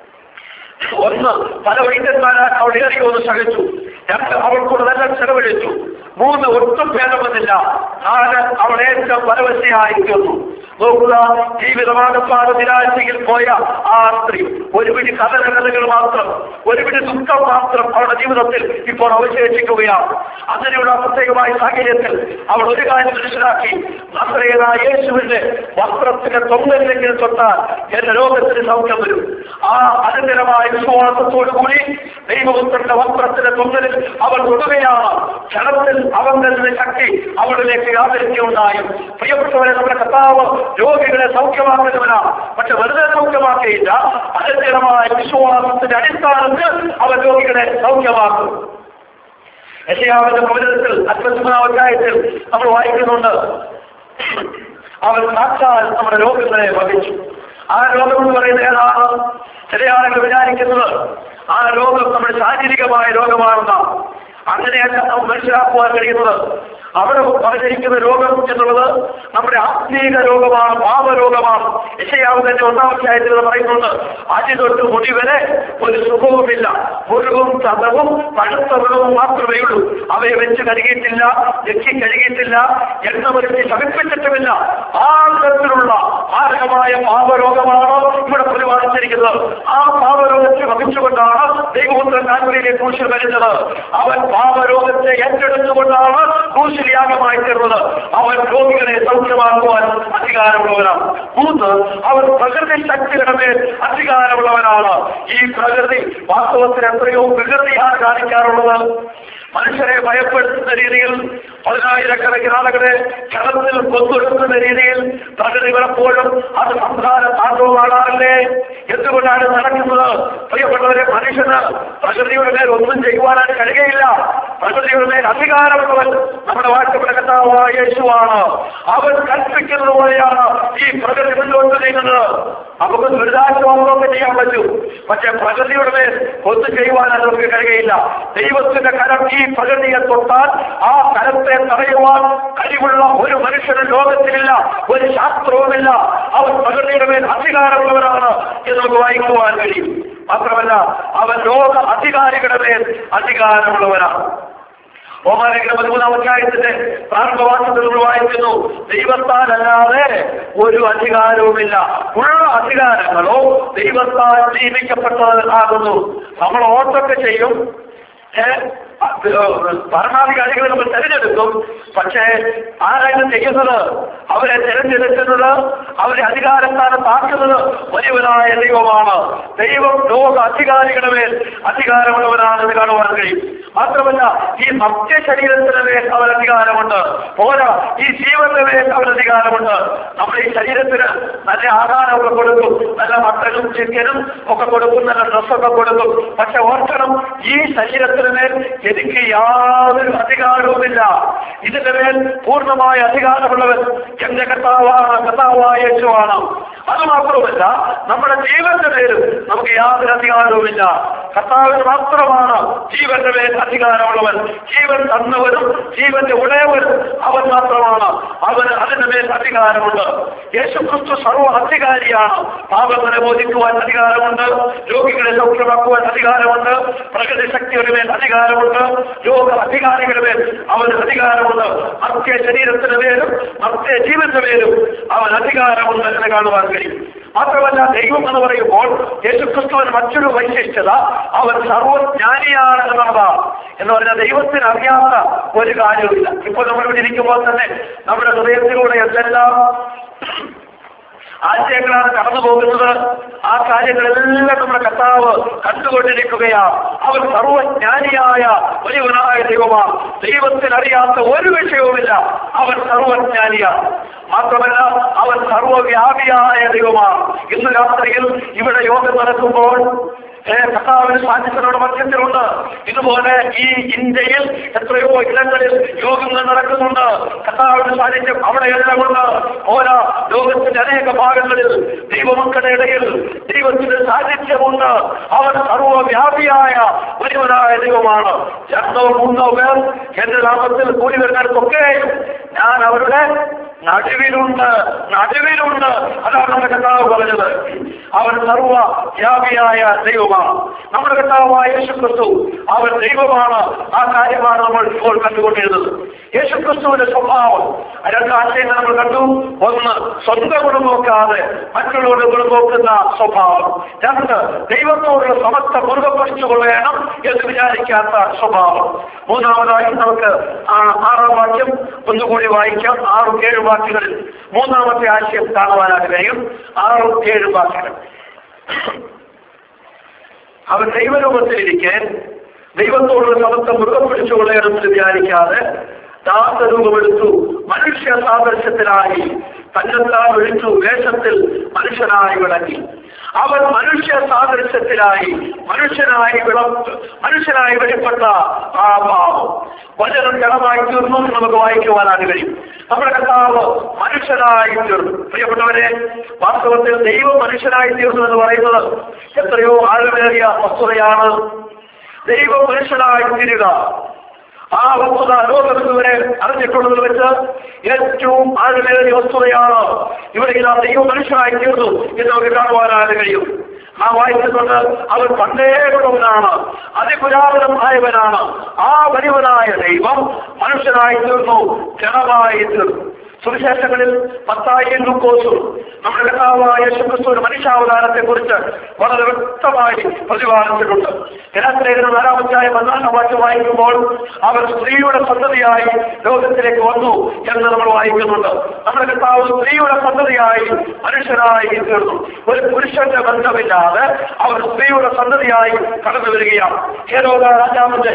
ഒന്ന്, പല വൈദ്യന്മാരെ അവൾ ഏറിയൊന്ന് സഹിച്ചു. രണ്ട്, അവൾക്കൂടെ നല്ല ചെലവഴിച്ചു. മൂന്ന്, ഒട്ടും ഭേദമെന്നില്ല. നാല്, അവൾ ഏറ്റവും പരവശയായിരിക്കുന്നു. നോക്കുക, ജീവിതമാകപ്പാട് നിരാശയിൽ പോയ ആ സ്ത്രീ ഒരു പിടി കഥനകഥകൾ മാത്രം, ഒരു പിടി ദുഃഖം മാത്രം അവളുടെ ജീവിതത്തിൽ ഇപ്പോൾ അവശേഷിക്കുകയാണ്. അങ്ങനെയുള്ള പ്രത്യേകമായ സാഹചര്യത്തിൽ അവൾ ഒരു കാര്യം മനസ്സിലാക്കി, നസ്രയനായ യേശുവിന്റെ വസ്ത്രത്തിന്റെ തൊങ്ങലിലേക്ക് തൊട്ടാൽ എന്റെ രോഗത്തിന് സൗഖ്യം വരും. ആ അനന്തരമായ വിശ്വാസത്തോടു കൂടി ദൈവപുത്രന്റെ വസ്ത്രത്തിന്റെ തൊങ്ങലിൽ അവൾ തൊടുകയാണ്. ക്ഷണത്തിൽ അവന്റെ ശക്തി അവളിലേക്ക് വ്യാപരിക്കുകയുണ്ടായും. പ്രിയപ്പെട്ടവരെ, നമ്മുടെ കർത്താവ് രോഗികളെ സൗഖ്യമാക്കുന്നവനാണ്. പക്ഷെ വെറുതെ സൗഖ്യമാക്കിയില്ല, അനന്തരമായ വിശ്വാസത്തിന്റെ അടിസ്ഥാനത്തിൽ അവൻ രോഗികളെ സൗഖ്യമാക്കും. യെശയ്യാവിന്റെ പ്രവചനത്തിൽ അൻപത്തിമൂന്നാം അധ്യായത്തിൽ നമ്മൾ വായിക്കുന്നുണ്ട്, അവൻ സാക്ഷാൽ നമ്മുടെ രോഗങ്ങളെ വഹിച്ചു. ആ രോഗം എന്ന് പറയുന്നത് ഏതാണ്? ചില ആളുകൾ വിചാരിക്കുന്നത് ആ രോഗം നമ്മുടെ ശാരീരികമായ രോഗമാണെന്നാണ്. അങ്ങനെയല്ല നാം മനസ്സിലാക്കുവാൻ കഴിയുന്നത്. അവിടെ പറഞ്ഞിരിക്കുന്ന രോഗം എന്നുള്ളത് നമ്മുടെ ആത്മീക രോഗമാണ്, പാപരോഗമാണ്. യെശയ്യാവ് തന്നെ ഒന്നാം അധ്യായത്തിൽ പറയുന്നുണ്ട്, ആദ്യ തൊട്ട് മുടി വരെ ഒരു സുഖവുമില്ല, മുഴുവും ചതവും പഴുത്ത വെള്ളവും മാത്രമേ ഉള്ളൂ. അവയെ വെച്ച് കഴുകിയിട്ടില്ല, ഞെക്കി കഴുകിയിട്ടില്ല, എണ്ണ വരുത്തി ശമിപ്പിച്ചിട്ടുമില്ല. ആ തരത്തിലുള്ള മാരകമായ പാപരോഗമാണ് ഇവിടെ പ്രതിപാദിച്ചിരിക്കുന്നത്. ആ പാപരോഗത്തെ വഹിച്ചുകൊണ്ടാണ് ദൈവപുത്രൻ കാൽവരിയിലെ ക്രൂശിൽ വരുന്നത്. അവൻ പാപരോഗത്തെ ഏറ്റെടുത്തുകൊണ്ടാണ് ക്രൂശിൽ യാഗമായി തീർന്നത്. അവൻ രോഗികളെ സൗഖ്യമാക്കുവാൻ അധികാരമുള്ളവനാണ്. മൂന്ന്, അവൻ പ്രകൃതി ശക്തിയുടെ മേൽ അധികാരമുള്ളവനാണ്. ഈ പ്രകൃതി വാസ്തവത്തിൽ എത്രയോ വികൃതിയാണ് കാണിക്കാറുള്ളത്. മനുഷ്യരെ ഭയപ്പെടുത്തുന്ന രീതിയിൽ, പതിനായിരക്കണക്കിന് ആളുകളെ ക്ഷണത്തിൽ കൊന്നൊടുക്കുന്ന രീതിയിൽ പ്രകൃതി പലപ്പോഴും അത് സംഹാര താണ്ഡവമാണാറില്ലേ? എന്തുകൊണ്ടാണ് നടക്കുന്നത്? പ്രിയപ്പെട്ടവരെ, മനുഷ്യന് പ്രകൃതിയുടെ മേൽ ഒന്നും ചെയ്യുവാനായിട്ട് കഴിയുകയില്ല. പ്രകൃതിയുടെ മേൽ അധികാരമുള്ളവൻ നമ്മുടെ വാഴ്ത്തപ്പെട്ട കർത്താവായ യേശുവാണ്. അവൻ കൽപ്പിക്കുന്നത് പോലെയാണ് ഈ പ്രകൃതി മുന്നോട്ട് നീങ്ങുന്നത്. നമുക്ക് ദുരിതാശ്വാസമൊക്കെ ചെയ്യാൻ പറ്റും, പക്ഷെ പ്രകൃതിയുടെ മേൽ ഒന്നും ചെയ്യുവാനായിട്ട് നമുക്ക് കഴിയുകയില്ല. ദൈവത്തിന്റെ കരം ഈ പ്രകൃതിയെ തൊട്ടാൽ ആ കരത്തെ തടയുവാൻ കഴിവുള്ള ഒരു മനുഷ്യന് ലോകത്തിലില്ല, ഒരു ശാസ്ത്രവുമില്ല. അവൻ പ്രകൃതിയുടെ മേൽ അധികാരമുള്ളവരാണ് എന്ന് നമുക്ക് വായിക്കുവാൻ കഴിയും. മാത്രമല്ല, അവൻ ലോക അധികാരികളുടെ മേൽ അധികാരമുള്ളവരാണ്. റോമാലേഖനം പതിമൂന്നാം അധ്യായത്തിന്റെ പ്രാരംഭവാക്യത്തിൽ നമ്മൾ വായിക്കുന്നു, ദൈവത്താലല്ലാതെ ഒരു അധികാരവുമില്ല. ഉള്ള അധികാരങ്ങളോ ദൈവത്താൽ നിയമിക്കപ്പെട്ടതാകുന്നു. നമ്മൾ ഓർത്തൊക്കെ ചെയ്യും, ഭരണാധികാരികളെ നമ്മൾ തെരഞ്ഞെടുക്കും, പക്ഷേ ആരാണ് ചെയ്യുന്നത്? അവരെ തിരഞ്ഞെടുക്കുന്നത്, അവരെ അധികാരസ്ഥാനത്താക്കുന്നത് വലിയവനായ ദൈവമാണ്. ദൈവം ലോക അധികാരികളുടെ മേൽ അധികാരമുള്ളവനാണെന്ന് കാണുവാൻ കഴിയും. മാത്രമല്ല, ഈ മധ്യ ശരീരത്തിന് മേൽ അവൻ അധികാരമുണ്ട്. പോരാ, ഈ ജീവന്റെ മേൽ അവൻ അധികാരമുണ്ട്. നമ്മുടെ ഈ ശരീരത്തിന് നല്ല ആഹാരമൊക്കെ കൊടുക്കും, നല്ല മട്ടനും ചിക്കനും ഒക്കെ കൊടുക്കും, നല്ല ഡ്രസ്സൊക്കെ കൊടുക്കും. പക്ഷെ ഓർക്കണം, ഈ ശരീരത്തിന് മേൽ എനിക്ക് യാതൊരു അധികാരവുമില്ല. ഇതിന്റെ മേൽ പൂർണ്ണമായ അധികാരമുള്ളവൻ എന്റെ കർത്താവാണ്, കർത്താവായ യേശുവാണ്. അത് മാത്രമല്ല, നമ്മുടെ ജീവന്റെ മേലും നമുക്ക് യാതൊരു അധികാരവുമില്ല. കർത്താവിന് മാത്രമാണ് ജീവന്റെ മേൽ അധികാരമുള്ളവൻ. ജീവൻ തന്നവരും ജീവന്റെ ഉടയവരും അവൻ മാത്രമാണ്. അവന് അതിന്റെ മേൽ അധികാരമുണ്ട്. യേശുക്രിസ്തു സർവ്വ അധികാരിയാണ്. പാപങ്ങളെ മോചിക്കുവാൻ അധികാരമുണ്ട്, രോഗികളെ സൗഖ്യമാക്കുവാൻ അധികാരമുണ്ട്, പ്രകൃതി ശക്തിയുടെ മേൽ അധികാരമുണ്ട്, രോഗ അധികാരികളുടെ മേൽ അവന് അധികാരമുണ്ട്. മധ്യ ശരീരത്തിന് മേലും മധ്യ ജീവന്റെ മേലും അവൻ അധികാരമുണ്ട് എന്ന് കാണുവാൻ കഴിയും. മാത്രമല്ല, ദൈവം എന്ന് പറയുമ്പോൾ യേശുക്രിസ്തുവിന് മറ്റൊരു വൈശിഷ്ട്യത, അവൻ സർവജ്ഞാനിയാണ് എന്നുള്ളതാണ്. എന്ന് പറഞ്ഞാൽ ദൈവത്തിന് അറിയാത്ത ഒരു കാര്യമില്ല. ഇപ്പോൾ നമ്മളിവിടെ ഇരിക്കുമ്പോൾ തന്നെ നമ്മുടെ ഹൃദയത്തിലൂടെ എന്തെല്ലാം ആശയങ്ങളാണ് കടന്നു പോകുന്നത്. ആ കാര്യങ്ങളെല്ലാം നമ്മുടെ കർത്താവ് കണ്ടുകൊണ്ടിരിക്കുകയാ. അവൻ സർവജ്ഞാനിയായ വലിയവനായ ദൈവമാണ്. ദൈവത്തിനറിയാത്ത ഒരു വിഷയവുമില്ല. അവൻ സർവജ്ഞാനിയാ. മാത്രമല്ല അവൻ സർവവ്യാപിയായ ദൈവമാണ്. ഇന്ന് രാത്രിയിൽ ഇവിടെ യോഗം നടക്കുമ്പോൾ കർത്താവിന് സാന്നിധ്യങ്ങളുടെ മധ്യത്തിലുണ്ട്. ഇതുപോലെ ഈ ഇന്ത്യയിൽ എത്രയോ ഇടങ്ങളിൽ യോഗങ്ങൾ നടക്കുന്നുണ്ട്. കർത്താവിന്റെ സാന്നിധ്യം അവിടെയെല്ലാം ഉണ്ട്. ഓരോ ലോകത്തിന്റെ അനേക ഭാഗങ്ങളിൽ ദൈവമക്കളുടെ ഇടയിൽ ദൈവത്തിന്റെ സാന്നിധ്യമുണ്ട്. അവൻ സർവവ്യാപിയായ വലിയവനായ ദൈവമാണ്. രണ്ടോ മൂന്നോ പേർ എന്റെ നാമത്തിൽ കൂടി വരുന്നവർക്കൊക്കെ ഞാൻ അവരുടെ നടുവിലുണ്ട് നടുവിലുണ്ട് അതാണ് നമ്മുടെ കർത്താവ് പറഞ്ഞത്. അവൻ സർവ വ്യാപിയായ ദൈവമാണ്. നമ്മുടെ കർത്താവായ യേശുക്രിസ്തു അവൻ ദൈവമാണ്. ആ കാര്യമാണ് നമ്മൾ ഇപ്പോൾ കണ്ടുകൊണ്ടിരുന്നത്. യേശുക്രിസ്തുവിന്റെ സ്വഭാവം രണ്ട് ആശയങ്ങൾ നമ്മൾ കണ്ടു. ഒന്ന്, സ്വന്തം ഗുണം നോക്കാതെ മറ്റുള്ളവരുടെ ഗുണം നോക്കുന്ന സ്വഭാവം. രണ്ട്, ദൈവത്തോടുള്ള സമത്വം മുറുകെ പിടിച്ചുകൊള്ളണം എന്ന് വിചാരിക്കാത്ത സ്വഭാവം. മൂന്നാമതായി നമുക്ക് ആറാം വാക്യം ഒന്നുകൂടി വായിക്കാം. ആറും ഏഴും വാക്യങ്ങളിൽ മൂന്നാമത്തെ ആശയം കാണുവാനാണ് കഴിയും. ആറും ഏഴും വാക്യങ്ങൾ. അവൻ ദൈവരൂപത്തിലിരിക്കെ ദൈവത്തോടുള്ള സമത്വം മുറുകെ പിടിച്ചുകൊള്ളണമെന്ന് വിചാരിക്കാതെ ദാസരൂപമെടുത്തു, മനുഷ്യ സാദൃശ്യത്തിലായി തന്നെത്താൻ വിളിച്ചു, വേഷത്തിൽ മനുഷ്യനായി വിളങ്ങി. അവൻ മനുഷ്യ സാദൃശ്യത്തിലായി മനുഷ്യനായി വിള മനുഷ്യനായി വെളിപ്പെട്ട ആ ഭാവം വചനം ജഡമായി തീർന്നു നമുക്ക് വായിക്കുവാനാണ് കഴിയും. നമ്മുടെ കർത്താവ് മനുഷ്യനായി തീർന്നു. പ്രിയപ്പെട്ടവരെ, വാസ്തവത്തിൽ ദൈവം മനുഷ്യനായി തീർന്നു എന്ന് പറയുന്നത് എത്രയോ ആഴമേറിയ വസ്തുതയാണ്. ദൈവം മനുഷ്യനായി തീരുക, ആ വസ്തുത ലോകത്ത് വരെ അറിഞ്ഞിട്ടുള്ളതിൽ വെച്ച് ഏറ്റവും ആഴമേറിയ വസ്തുതയാണ്. ഇവിടെ ഇതാ ദൈവം മനുഷ്യനായി തീർന്നു എന്ന് നമുക്ക് കാണുവാനാണ് കഴിയും. ആ വായിക്കുന്നത് അവൻ പണ്ടേ ഉള്ളവനാണ്, അതിപുരാതനം ആയവനാണ്. ആ വലിയവനായ ദൈവം മനുഷ്യനായി തീർന്നു, ജഡമായി തീർന്നു. സുവിശേഷങ്ങളിൽ മത്തായിയും ലൂക്കോസും നമ്മുടെ കർത്താവായ യേശുക്രിസ്തുവിന്റെ മനുഷ്യാവതാരത്തെ കുറിച്ച് വളരെ വ്യക്തമായി പ്രതിപാദിച്ചിട്ടുണ്ട്. ഗലാത്യലേഖനം നാലാമധ്യായ പതിനാലാം വാക്യം വായിക്കുമ്പോൾ അവർ സ്ത്രീയുടെ സന്തതിയായി ലോകത്തിലേക്ക് വന്നു എന്ന് നമ്മൾ വായിക്കുന്നുണ്ട്. നമ്മുടെ കർത്താവ് സ്ത്രീയുടെ സന്തതിയായി മനുഷ്യനായി തീർന്നു. ഒരു പുരുഷന്റെ ബന്ധമില്ലാതെ അവർ സ്ത്രീയുടെ സന്തതിയായി കടന്നു വരികയാണ്. ഹെരോദ രാജാവിന്റെ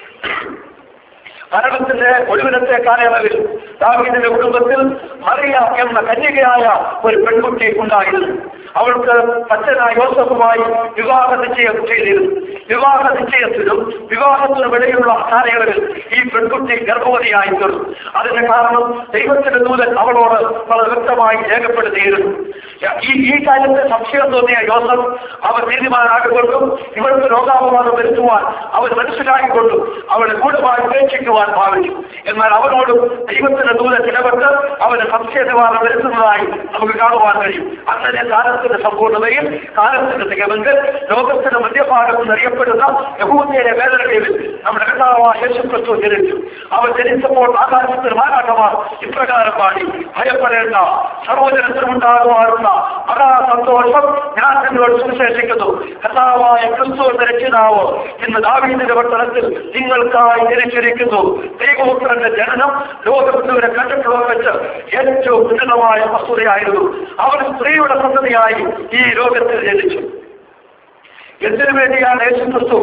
മരണത്തിന്റെ ഒടുവിലത്തെ കാലയളവിൽ ദാവീദിന്റെ കുടുംബത്തിൽ മറിയ എന്ന കന്യകയായ ഒരു പെൺകുട്ടി ഉണ്ടായിരുന്നു. അവൾക്ക് അച്ഛനായ യോസഫുമായി വിവാഹ നിശ്ചയം ചെയ്തിരുന്നു. വിവാഹ നിശ്ചയത്തിലും വിവാഹത്തിനും ഇടയിലുള്ള കാലയളവിൽ ഈ പെൺകുട്ടി ഗർഭവതിയായി തീർന്നു. അതിന്റെ കാരണം ദൈവത്തിന്റെ ദൂതൻ അവളോട് വളരെ വ്യക്തമായി രേഖപ്പെടുത്തിയിരുന്നു. ഈ ഈ കാര്യത്തെ സംശയം തോന്നിയ യോസഫ് അവർ നീതിമാനാകൊണ്ടും ഇവൾക്ക് രോഗാപവാദം വരുത്തുവാൻ അവർ മനസ്സിലാക്കിക്കൊണ്ടും അവളെ ഗൂഢമായി ഉപേക്ഷിക്കുവാൻ ഭാവിച്ചു. എന്നാൽ അവനോടും ദൈവത്തിന്റെ ദൂതൻ ഇടപെട്ട് അവന് സംശയ നിവാരണം വരുത്തുന്നതായി നമുക്ക് കാണുവാൻ കഴിയും. അങ്ങനെ കാലത്തിന്റെ സമ്പൂർണ്ണതയിൽ കാലത്തിന്റെ തികവെങ്കിൽ ലോകത്തിന്റെ മധ്യഭാഗത്ത് അറിയപ്പെടുന്ന യഹൂദയിലെ വേദനകളിൽ നമ്മുടെ കർത്താവായ യേശുക്രിസ്തു ജനിച്ചു. അവൻ ജനിച്ചപ്പോൾ ആകാശത്തിന് മാറാട്ടമാർ ഇപ്രകാരം പാടി, ഭയപ്പെടേണ്ട, സർവജനത്തിനുണ്ടാകുവാനുള്ള അതാ സന്തോഷം ഞാൻ നിങ്ങളോട് സുവിശേഷിക്കുന്നു. കർത്താവായ ക്രിസ്തു എന്ന രക്ഷിതാവ് ഇന്ന് ദാവീദിന്റെ പട്ടണത്തിൽ നിങ്ങൾക്കായി ജനിച്ചിരിക്കുന്നു. ദൈവപുത്രന്റെ ജനനം ലോകത്തിവരെ കണ്ടിട്ടുള്ളത് വെച്ച് ഏറ്റവും ഉന്നതമായ വസ്തുതയായിരുന്നു. അവൻ സ്ത്രീയുടെ സന്തതിയായി ഈ ലോകത്തിൽ ജനിച്ചു. എന്തിനു വേണ്ടിയാണ് യേശുക്രിസ്തു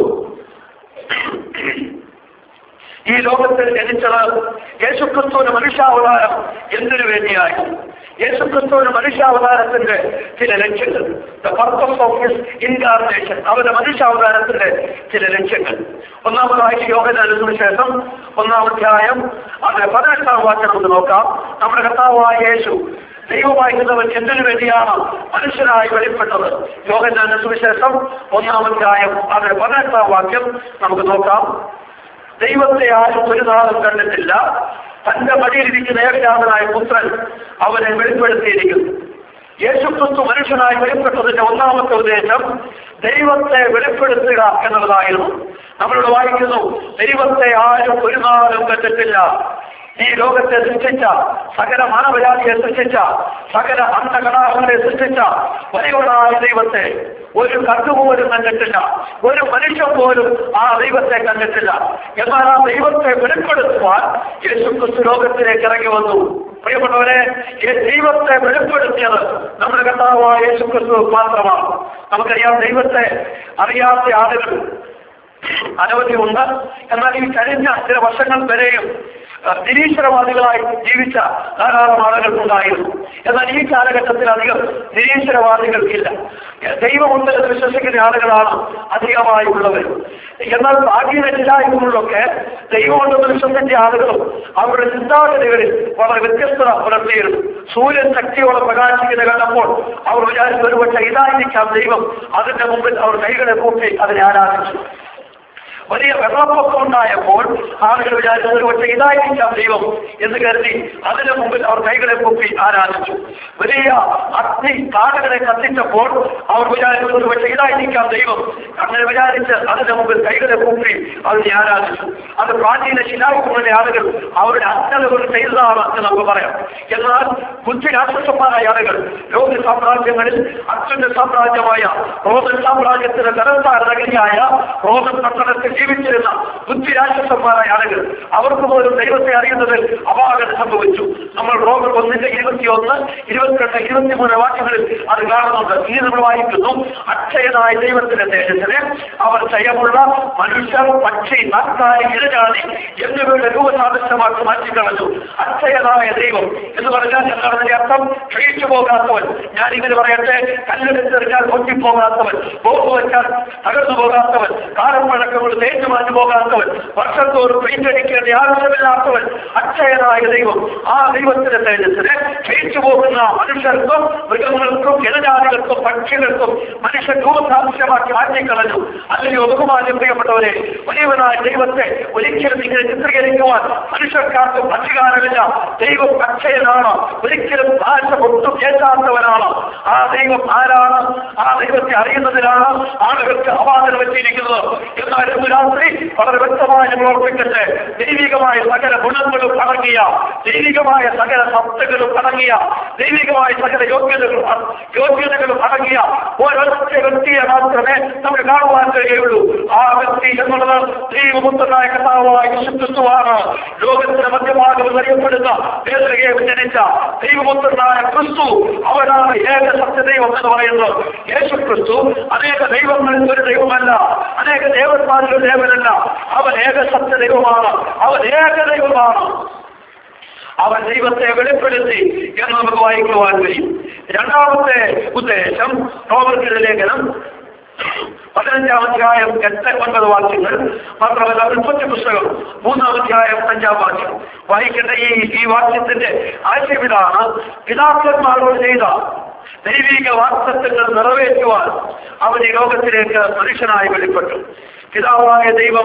ഈ ലോകത്തിൽ ജനിച്ചത്? യേശുക്രിസ്തുവിന്റെ മനുഷ്യാവതാരം എന്തിനു വേണ്ടിയായി? യേശുക്രിസ്തുവിന്റെ മനുഷ്യാവതാരത്തിന്റെ ചില ലക്ഷ്യങ്ങൾ, the purpose of his incarnation, അവരുടെ മനുഷ്യാവതാരത്തിന്റെ ചില ലക്ഷ്യങ്ങൾ. ഒന്നാമതായി യോഹന്നാന്റെ സുവിശേഷം ഒന്നാം അധ്യായം അതിന്റെ പതിനെട്ടാം വാക്യം നമുക്ക് നോക്കാം. നമ്മുടെ കർത്താവായ യേശു ദൈവമായിരുന്നവൻ എന്തിനു വേണ്ടിയാണ് മനുഷ്യനായി വെളിപ്പെട്ടത്? യോഹന്നാന്റെ സുവിശേഷം ഒന്നാം അധ്യായം അതിന്റെ പതിനെട്ടാം വാക്യം നമുക്ക് നോക്കാം. ദൈവത്തെ ആരും ഒരു നാളും കണ്ടിട്ടില്ല, തന്റെ മടിയിലിരിക്കുന്ന ഏകജാതനായ പുത്രൻ അവനെ വെളിപ്പെടുത്തിയിരിക്കുന്നു. യേശുക്രിസ്തു മനുഷ്യനായി വെളിപ്പെട്ടതിന്റെ ഒന്നാമത്തെ ഉദ്ദേശം ദൈവത്തെ വെളിപ്പെടുത്തുക എന്നുള്ളതായിരുന്നു. നമ്മളോട് വായിക്കുന്നു, ദൈവത്തെ ആരും ഒരു നാളും കണ്ടിട്ടില്ല, ഈ ലോകത്തെ സൃഷ്ടിച്ച, സകല മാനവജാതിയെ സൃഷ്ടിച്ച, സകല അന്ധകടാഹങ്ങളെ സൃഷ്ടിച്ച വലിയവനായ ദൈവത്തെ ഒരു കണ്ടുപോലും കണ്ടിട്ടില്ല, ഒരു മനുഷ്യൻ പോലും ആ ദൈവത്തെ കണ്ടിട്ടില്ല. എന്നാൽ ആ ദൈവത്തെ വെളിപ്പെടുത്തുവാൻ യേശുക്രിസ്തു ലോകത്തിലേക്ക് ഇറങ്ങി വന്നു. പ്രിയപ്പെട്ടവരെ, ഈ ദൈവത്തെ വെളിപ്പെടുത്തിയത് നമ്മുടെ കർത്താവായ യേശുക്രിസ്തു മാത്രമാണ്. നമുക്കറിയാം, ദൈവത്തെ അറിയാത്ത ആളുകൾ അനവധിയുണ്ട്. എന്നാൽ ഈ കഴിഞ്ഞ ചില വർഷങ്ങൾ വരെയും നിരീശ്വരവാദികളായി ജീവിച്ച ധാരാളം ആളുകൾ ഉണ്ടായിരുന്നു. എന്നാൽ ഈ കാലഘട്ടത്തിൽ അധികം നിരീശ്വരവാദികൾക്കില്ല. ദൈവമുണ്ടെന്ന് വിശ്വസിക്കുന്ന ആളുകളാണ് അധികമായി ഉള്ളവർ. എന്നാൽ ഭാഗ്യരചിതായ്മകളിലൊക്കെ ദൈവമുണ്ടെന്ന് വിശ്വസിച്ച ആളുകളും അവരുടെ ചിന്താഗതികളിൽ വളരെ വ്യത്യസ്തത പുലർത്തിയിരുന്നു. സൂര്യൻ ശക്തിയോടെ പ്രകാശിക്കുന്നത് കണ്ടപ്പോൾ അവർ വിചാരിച്ചു ഒരുപക്ഷെ ഇതായിരിക്കാം ദൈവം. അതിന്റെ മുമ്പിൽ അവർ കൈകളെ കൂട്ടി അതിനെ ആരാധിച്ചു. വലിയ വെള്ളപ്പൊക്കം ഉണ്ടായപ്പോൾ ആളുകൾ വിചാരിച്ചത് ഒരുപക്ഷെ ഇതായിരിക്കാം ദൈവം എന്ന് കരുതി അതിന് മുമ്പിൽ അവർ കൈകളെ പൊക്കി ആരാധിച്ചു. വലിയ അഗ്നി കാടുകളെ കത്തിച്ചപ്പോൾ അവർ വിചാരിച്ചത് ഒരുപക്ഷെ ഇതായിരിക്കാം ദൈവം. അങ്ങനെ വിചാരിച്ച് അതിന് മുമ്പിൽ കൈകളെ പൊക്കി അതിനെ ആരാധിച്ചു. അത് പ്രാചീന ശിലായുഗങ്ങളിലെ ആളുകൾ അവരുടെ അജ്ഞതകൾ ചെയ്തതാണ് എന്ന് നമുക്ക് പറയാം. എന്നാൽ ബുദ്ധിരാക്ഷസന്മാരായ ആളുകൾ ലോക സാമ്രാജ്യങ്ങളിൽ അച്ഛന്റെ സാമ്രാജ്യമായ റോമൻ സാമ്രാജ്യത്തിന്റെ തലസ്ഥാന നഗരിയായ റോമൻ പട്ടണത്തിൽ ജീവിച്ചിരുന്ന ബുദ്ധിരാക്ഷസന്മാരായ ആളുകൾ അവർക്ക് പോലും ദൈവത്തെ അറിയുന്നതിൽ അപാകത സംഭവിച്ചു. നമ്മൾ റോമർ ഒന്നിന്റെ ഇരുപത്തിയൊന്ന് ഇരുപത്തിരണ്ട് ഇരുപത്തിമൂന്ന് വാക്യങ്ങളിൽ അത് കാണുന്നുണ്ട്. ഇനി നമ്മൾ വായിക്കുന്നു, അക്ഷയനായ ദൈവത്തിന്റെ തേജസ്സിനെ അവർ ജയമുള്ള മനുഷ്യർ, പക്ഷി, നാട്ടായി, ഇരജാതി എന്നിവയുടെ രൂപസാദൃശ്യമാക്കി മാറ്റിക്കളഞ്ഞു. അക്ഷയനായ ദൈവം എന്ന് പറഞ്ഞാൽ എന്താണെന്നതിന്റെ അർത്ഥം? ക്ഷയിച്ചു പോകാത്തവൻ. ഞാൻ ഇങ്ങനെ പറയട്ടെ, കല്ലെടുത്തെറിഞ്ഞാൽ പൊട്ടിപ്പോകാത്തവൻ, ബോംബ് വെച്ചാൽ തകർന്നു പോകാത്തവൻ, കാലം പഴക്കങ്ങൾ തേച്ചു മാറ്റി പോകാത്തവൻ, വർഷത്തോറും പെയിന്റടിക്കേണ്ട ആവശ്യമില്ലാത്തവൻ, അക്ഷയനായ ദൈവം. ആ ദൈവത്തിന്റെ തേജസ്സിനെ ക്ഷയിച്ചു പോകുന്ന മനുഷ്യർക്കും മൃഗങ്ങൾക്കും ഇടജാതികൾക്കും പക്ഷികൾക്കും മനുഷ്യൻ രൂപസാദൃശ്യമാക്കി മാറ്റിക്കളഞ്ഞു. അല്ലെങ്കിൽ ബഹുമാനം പ്രിയപ്പെട്ടവരെ, വലിയവനായ ദൈവത്തെ ഒരിക്കലും ഇങ്ങനെ ചിത്രീകരിക്കുവാൻ മനുഷ്യർക്കാർക്കും അധികാരമില്ല. ദൈവം അക്ഷയനാണ്, ഒരിക്കലും ഭാഷ ഒട്ടും കേൾക്കാത്തവനാണ്. ആ ദൈവം ആരാണ്? ആ ദൈവത്തെ അറിയുന്നതിനാണ് ആളുകൾക്ക് അവാദന പറ്റിയിരിക്കുന്നത്. എന്നാൽ ഇന്ന് രാത്രി വളരെ വ്യക്തമായി നമ്മൾ ഓർമ്മിക്കട്ടെ, ദൈവികമായ സകല ഗുണങ്ങളും അടങ്ങിയ, ദൈവികമായ സകല സത്തകളും അടങ്ങിയ, ദൈവികമായ സകല യോഗ്യതകളും യോഗ്യതകളും അടങ്ങിയ ഒരൊറ്റ വ്യക്തിയെ മാത്രമേ നമുക്ക് കാണുവാൻ കഴിയുള്ളൂ. ആ വ്യക്തി എന്നുള്ളത് ദൈവപുത്രനായ കർത്താവായ യേശുക്രിസ്തുവാണ്. ലോകത്തിന്റെ മധ്യഭാഗം അറിയപ്പെടുന്ന ബേത്ലഹേമിൽ ജനിച്ച ദൈവപുത്രനായ ക്രിസ്തു, അവനാണ് ഏക സത്യദൈവം എന്ന് പറയുന്നത്. യേശുക്രിസ്തു അനേക ദൈവങ്ങളിൽ ഒരു ദൈവമല്ല, അനേക ദേവന്മാരിൽ ഒരു ദേവനല്ല. അവൻ ഏക സത്യദൈവമാണ്, അവൻ ഏക ദൈവമാണ്. അവൻ ദൈവത്തെ വെളിപ്പെടുത്തി എന്ന് നമുക്ക് വായിക്കുവാൻ കഴിയും. രണ്ടാമത്തെ ഉദ്ദേശം റോമർക്കെഴുതിയ ലേഖനം പതിനഞ്ചാം അധ്യായം എട്ട് ഒൻപത് വാക്യങ്ങൾ മാത്രമല്ല, ഉൽപ്പത്തി പുസ്തകം മൂന്നാം അധ്യായം അഞ്ചാം വാക്യം വായിക്കേണ്ട. ഈ ഈ വാക്യത്തിന്റെ ആശയം ഇതാണ്: പിതാക്കന്മാരോട് ചെയ്ത ദൈവിക വാക്തത്വങ്ങൾ നിറവേറ്റുവാൻ അവൻ ഈ ലോകത്തിലേക്ക് മനുഷ്യനായി വെളിപ്പെട്ടു. പിതാവായ ദൈവം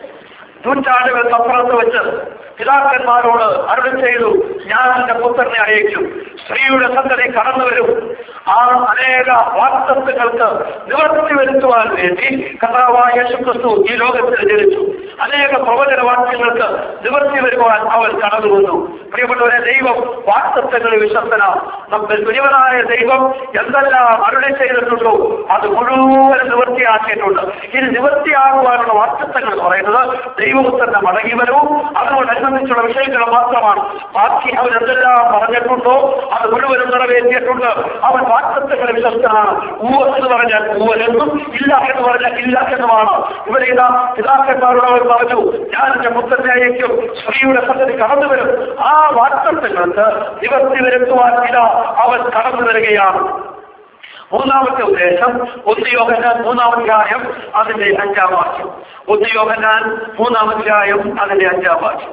നൂറ്റാണ്ടുകൾക്കപ്പുറത്ത് വെച്ച് പിതാക്കന്മാരോട് അരുളി ചെയ്തു, ഞാൻ എന്റെ പുത്രനെ അയക്കും, സ്ത്രീയുടെ സന്തതി കടന്നു വരും. ആ അനേക വാക്തത്വങ്ങൾക്ക് നിവർത്തി വരുത്തുവാൻ വേണ്ടി കർത്താവായ യേശുക്രിസ്തു ഈ ലോകത്തിൽ ജനിച്ചു. അനേക പ്രവചന വാക്യങ്ങൾക്ക് നിവർത്തി വരുവാൻ അവൻ കടന്നു വന്നു. പ്രിയപ്പെട്ടവരെ, ദൈവം വാക്തത്വങ്ങളിൽ വിശ്വസ്തനാണ്. നമ്മൾ തുര്യവനായ ദൈവം എന്തെല്ലാം അരുളി ചെയ്തിട്ടുണ്ടോ അത് മുഴുവൻ നിവൃത്തിയാക്കിയിട്ടുണ്ട്. ഇനി നിവൃത്തിയാകുവാനുള്ള വാക്തത്വങ്ങൾ എന്ന് പറയുന്നത് ദൈവപുത്രന്റെ മടങ്ങിവരവും അതിനോടനുബന്ധിച്ചുള്ള വിഷയങ്ങൾ മാത്രമാണ്. ബാക്കി അവൻ എന്തെല്ലാം പറഞ്ഞിട്ടുണ്ടോ അത് മുഴുവനും നിറവേറ്റിയിട്ടുണ്ട്. അവൻ വാക്തത്വങ്ങളെ വിശ്വസ്തനാണ്. ഊവ എന്ന് പറഞ്ഞാൽ ഊവലെന്നും, ഇല്ല എന്ന് പറഞ്ഞാൽ ഇല്ല എന്നുമാണ്. ഇവിടെ ഇതാ പിതാക്കന്മാരോട് അവർ പറഞ്ഞു, ഞാൻ എന്റെ പുത്രനെ അയക്കും, സ്ത്രീയുടെ സന്തതി കടന്നു വരും. ആ വാക്തത്വങ്ങൾക്ക് നിവർത്തി വരുത്തുവാൻ ഇതാ അവൻ കടന്നു വരികയാണ്. മൂന്നാമത്തെ ഉദ്ദേശം ഒന്ന് യോഹന്നാൻ മൂന്നാം അധ്യായം അതിന്റെ അഞ്ചാം വാക്യം. ഒന്ന് യോഹന്നാൻ മൂന്നാം അധ്യായം അതിന്റെ അഞ്ചാം വാക്യം.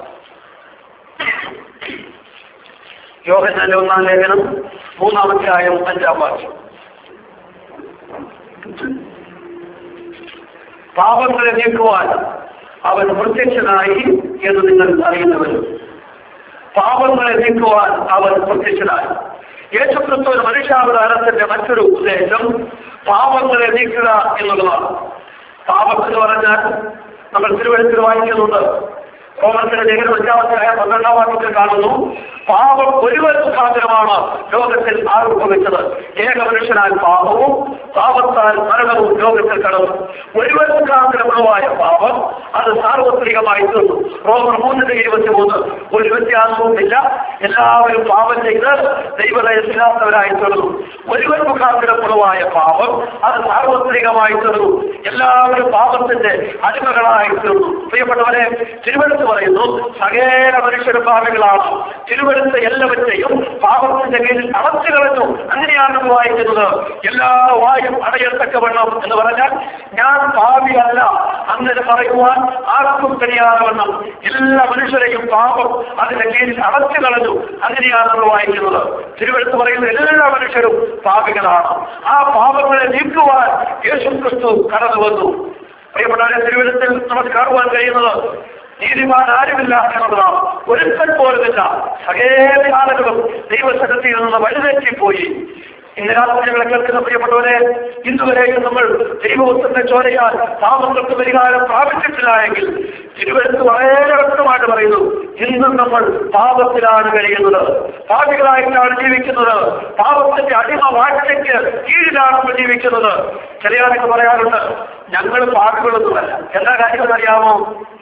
യോഹന്നാന്റെ ഒന്നാം ലേഖനം മൂന്നാം അധ്യായം അഞ്ചാം വാക്യം. പാപങ്ങളെ നീക്കുവാൻ അവൻ പ്രത്യക്ഷനായി എന്ന് നിങ്ങൾ അറിയുന്നവരും. പാപങ്ങളെ നീക്കുവാൻ അവൻ പ്രത്യക്ഷനായി. യേശുക്രിസ്തു മനുഷ്യാവതാരത്തിന്റെ മറ്റൊരു ഉദ്ദേശം പാപങ്ങളെ നീക്കുക എന്നുള്ളതാണ്. പാപം എന്ന് പറഞ്ഞാൽ നമ്മൾ തിരുവഴുത്തിൽ വായിക്കുന്നുണ്ട്, റോമൻസിന്റെ ലേഖനം അഞ്ചാമത്തെ പന്ത്രണ്ടാം വാക്യത്തിൽ കാണുന്നു, പാപം ഒരുവൻ മുഖാന്തരമാണ് ലോകത്തിൽ ആരോപിച്ചത്, ഏക മനുഷ്യനാൽ പാപവും പാപത്താൽ മരണവും ലോകത്തിൽ കടന്നു. ഒരുവൻ മുഖാന്തരമുള്ളതായ പാപം അത് സാർവത്രികമായി തീർന്നു. റോമർ മൂന്നിന്റെ ഇരുപത്തി മൂന്ന് ഒരു വ്യത്യാസവും ഇല്ല, എല്ലാവരും പാപം ചെയ്ത് ദൈവദയത്തില്ലാത്തവരായി തീർന്നു. ഒരുവൻ മുഖാന്തരമുള്ളതായ പാപം അത് സാർവത്രികമായി തീർന്നു, എല്ലാവരും പാപത്തിന്റെ അടിമകളായി തീർന്നു. പ്രിയപ്പെട്ടവരെ, തിരുവെടുത്ത് പറയുന്നു സകല മനുഷ്യരും പാപികളാണ്. തിരുവെടുത്ത് എല്ലാവരെയും പാപത്തിന്റെ കീഴിൽ അടച്ചു കളഞ്ഞു. അങ്ങനെയാണ് വായിക്കുന്നത്. എല്ലാ വായും അടയത്തക്കവണ്ണം എന്ന് പറഞ്ഞാൽ ഞാൻ പാപിയല്ല അങ്ങനെ പറയുവാൻ ആർക്കും കഴിയാതെ വണ്ണം എല്ലാ മനുഷ്യരെയും പാപം അതിന്റെ കീഴിൽ അടച്ചു കളഞ്ഞു. അങ്ങനെയാണ് വായിക്കുന്നത്. തിരുവെടുത്ത് പറയുന്നത് എല്ലാ മനുഷ്യരും പാപികളാണ്. ആ പാപങ്ങളെ നീക്കുവാൻ യേശുക്രിസ്തു കടന്നു വന്നു. പ്രിയപ്പെട്ടവരെ, തിരുവെടുത്തിൽ നമുക്ക് കാണുവാൻ കഴിയുന്നത് നീതിമാൻ ആരുമില്ല എന്നതാണ്. ഒരുത്തൻ പോലുമില്ല. സകല ആളുകളും ദൈവസന്നിധിയിൽ നിന്ന് വഴിതെറ്റിപ്പോയി. ഇന്ന് രാത്രി ഞങ്ങളെ കേൾക്കുന്ന പ്രിയപ്പെട്ടവരെ, ഇന്നുവരെയും നമ്മൾ ദൈവപുത്രന്റെ ചോരയാൽ പാപങ്ങൾക്ക് പരിഹാരം പ്രാപിച്ചിട്ടില്ല എങ്കിൽ തിരുവെടുത്ത് വളരെ വ്യക്തമായിട്ട് പറയുന്നു, ഇന്നും നമ്മൾ പാപത്തിലാണ് കഴിയുന്നത്, പാപികളായിട്ടാണ് ജീവിക്കുന്നത്, പാപത്തിന്റെ അടിമ വാഴ്ചയ്ക്ക് കീഴിലാണ് നമ്മൾ ജീവിക്കുന്നത്. ചില ആളൊക്കെ പറയാറുണ്ട് ഞങ്ങൾ പാപികളൊന്നുമല്ല. എന്താ കാര്യം അറിയാമോ?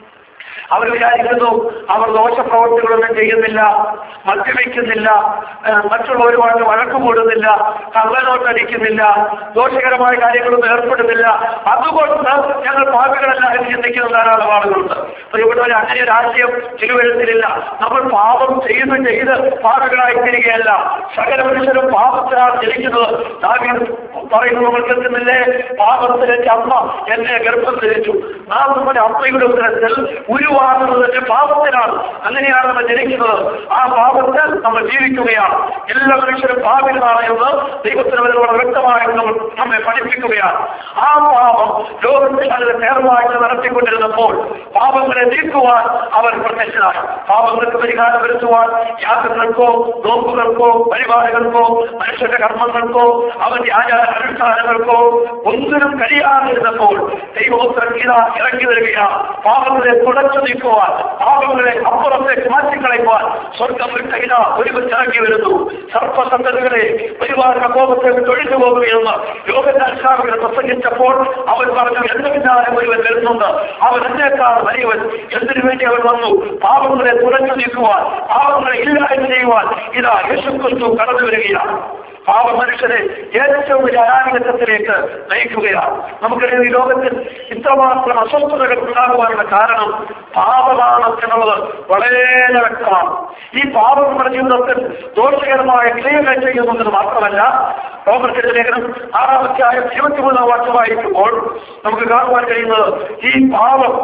അവർ വിചാരിക്കുന്നു അവർ ദോഷപ്രവർത്തികളൊന്നും ചെയ്യുന്നില്ല, മദ്യപിക്കുന്നില്ല, മറ്റുള്ളവരുമായിട്ട് വഴക്ക് കൂടുന്നില്ല, കള്ളനോട്ടടിക്കുന്നില്ല, ദോഷകരമായ കാര്യങ്ങളൊന്നും ഏർപ്പെടുന്നില്ല, അതുകൊണ്ട് ഞങ്ങൾ പാപികളല്ല എന്ന് ചിന്തിക്കുന്ന ധാരാളം ആളുകളുണ്ട്. പ്രിയപ്പെട്ടവരെ, അങ്ങനെ ഒരു ആശയം തിരുവെഴുത്തിലില്ല. നമ്മൾ പാപം ചെയ്ത് ചെയ്ത് പാപികളായി തിരികെയല്ല. സകല മനുഷ്യരും പാപത്തിലാണ് ജനിക്കുന്നത്. ദാവീദ് പറയുന്നു, നമ്മൾ കേൾക്കുന്നില്ലേ, പാപത്തിലെ അമ്മ എന്നെ ഗർഭം ധരിച്ചു. നാം നമ്മുടെ അമ്മയുടെ ഉത്തരത്തിൽ ഉരുവാകുന്നത് പാപത്തിനാണ്. അങ്ങനെയാണ് നമ്മൾ ജനിക്കുന്നത്. ആ പാപത്തിൽ നമ്മൾ ജീവിക്കുകയാണ്. എല്ലാ മനുഷ്യരും പാപികളാണ് എന്ന് ദൈവത്തിന് വളരെ വ്യക്തമായി നമ്മൾ നമ്മെ പഠിപ്പിക്കുകയാണ്. ആ പാപം ലോകത്തിൽ അതിന് നേർവായിട്ട് നടത്തിക്കൊണ്ടിരുന്നപ്പോൾ പാപങ്ങളെ നീക്കുവാൻ അവർ പ്രത്യക്ഷനായി. പാപങ്ങൾക്ക് പരിഹാരം വരുത്തുവാൻ യാത്രകൾക്കോ നോക്കുകൾക്കോ പരിപാടികൾക്കോ മനുഷ്യന്റെ കർമ്മങ്ങൾക്കോ അവന്റെ ആചാര അനുഷ്ഠാനങ്ങൾക്കോ ഒന്നിനും കഴിയാതിരുന്നപ്പോൾ ദൈവോത്തരം ഇതാ ഇറങ്ങി വരികയാണ്. പാപങ്ങളെ തുടച്ചു നീക്കുവാൻ, പാപങ്ങളെ അപ്പുറത്തേക്ക് മാറ്റിക്കളയുവാൻ സ്വർഗം വിട്ട ഇതാ ഒരുമിച്ച് ഇറങ്ങി വരുന്നു. സർപ്പസന്തതികളെ പരിപാലന കോപത്തേക്ക് തൊഴിച്ചു പോകുകയെന്ന് യോഗശാസ്ത്രം പ്രസംഗിച്ചപ്പോൾ അവർ പറഞ്ഞു, എന്റെ പിന്നാലെ ഒരുവൻ വരുന്നുണ്ട്, അവൻ എന്നേക്കാൾ വലിയവൻ. എന്തിനു വേണ്ടി അവർ വന്നു? പാപങ്ങളെ തുടച്ചു നീക്കുവാൻ, പാപങ്ങളെ ഇല്ലായ്മ ചെയ്യുവാൻ ഇതാ യേശുക്രിസ്തു കടന്നു വരികയാണ്. പാപ മനുഷ്യരെ ഏറ്റവും വലിയ അനാഗതത്തിലേക്ക് നയിക്കുകയാണ്. നമുക്കറിയാം, ഈ ലോകത്തിൽ ഇത്രമാത്രം അസ്വസ്ഥതകൾ ഉണ്ടാകുവാനുള്ള കാരണം പാപമാണ് എന്നുള്ളത് വളരെ വ്യക്തമാണ്. ഈ പാപം നമ്മുടെ ജീവിതത്തിൽ ദോഷകരമായ ക്രിയകൾ ചെയ്യുന്നത് മാത്രമല്ല, റോമർക്കെതിരെ ലേഖനം ആറാം അധ്യായം ഇരുപത്തിമൂന്നാം വാക്യം വായിക്കുമ്പോൾ നമുക്ക് കാണുവാൻ കഴിയുന്നത് ഈ പാപം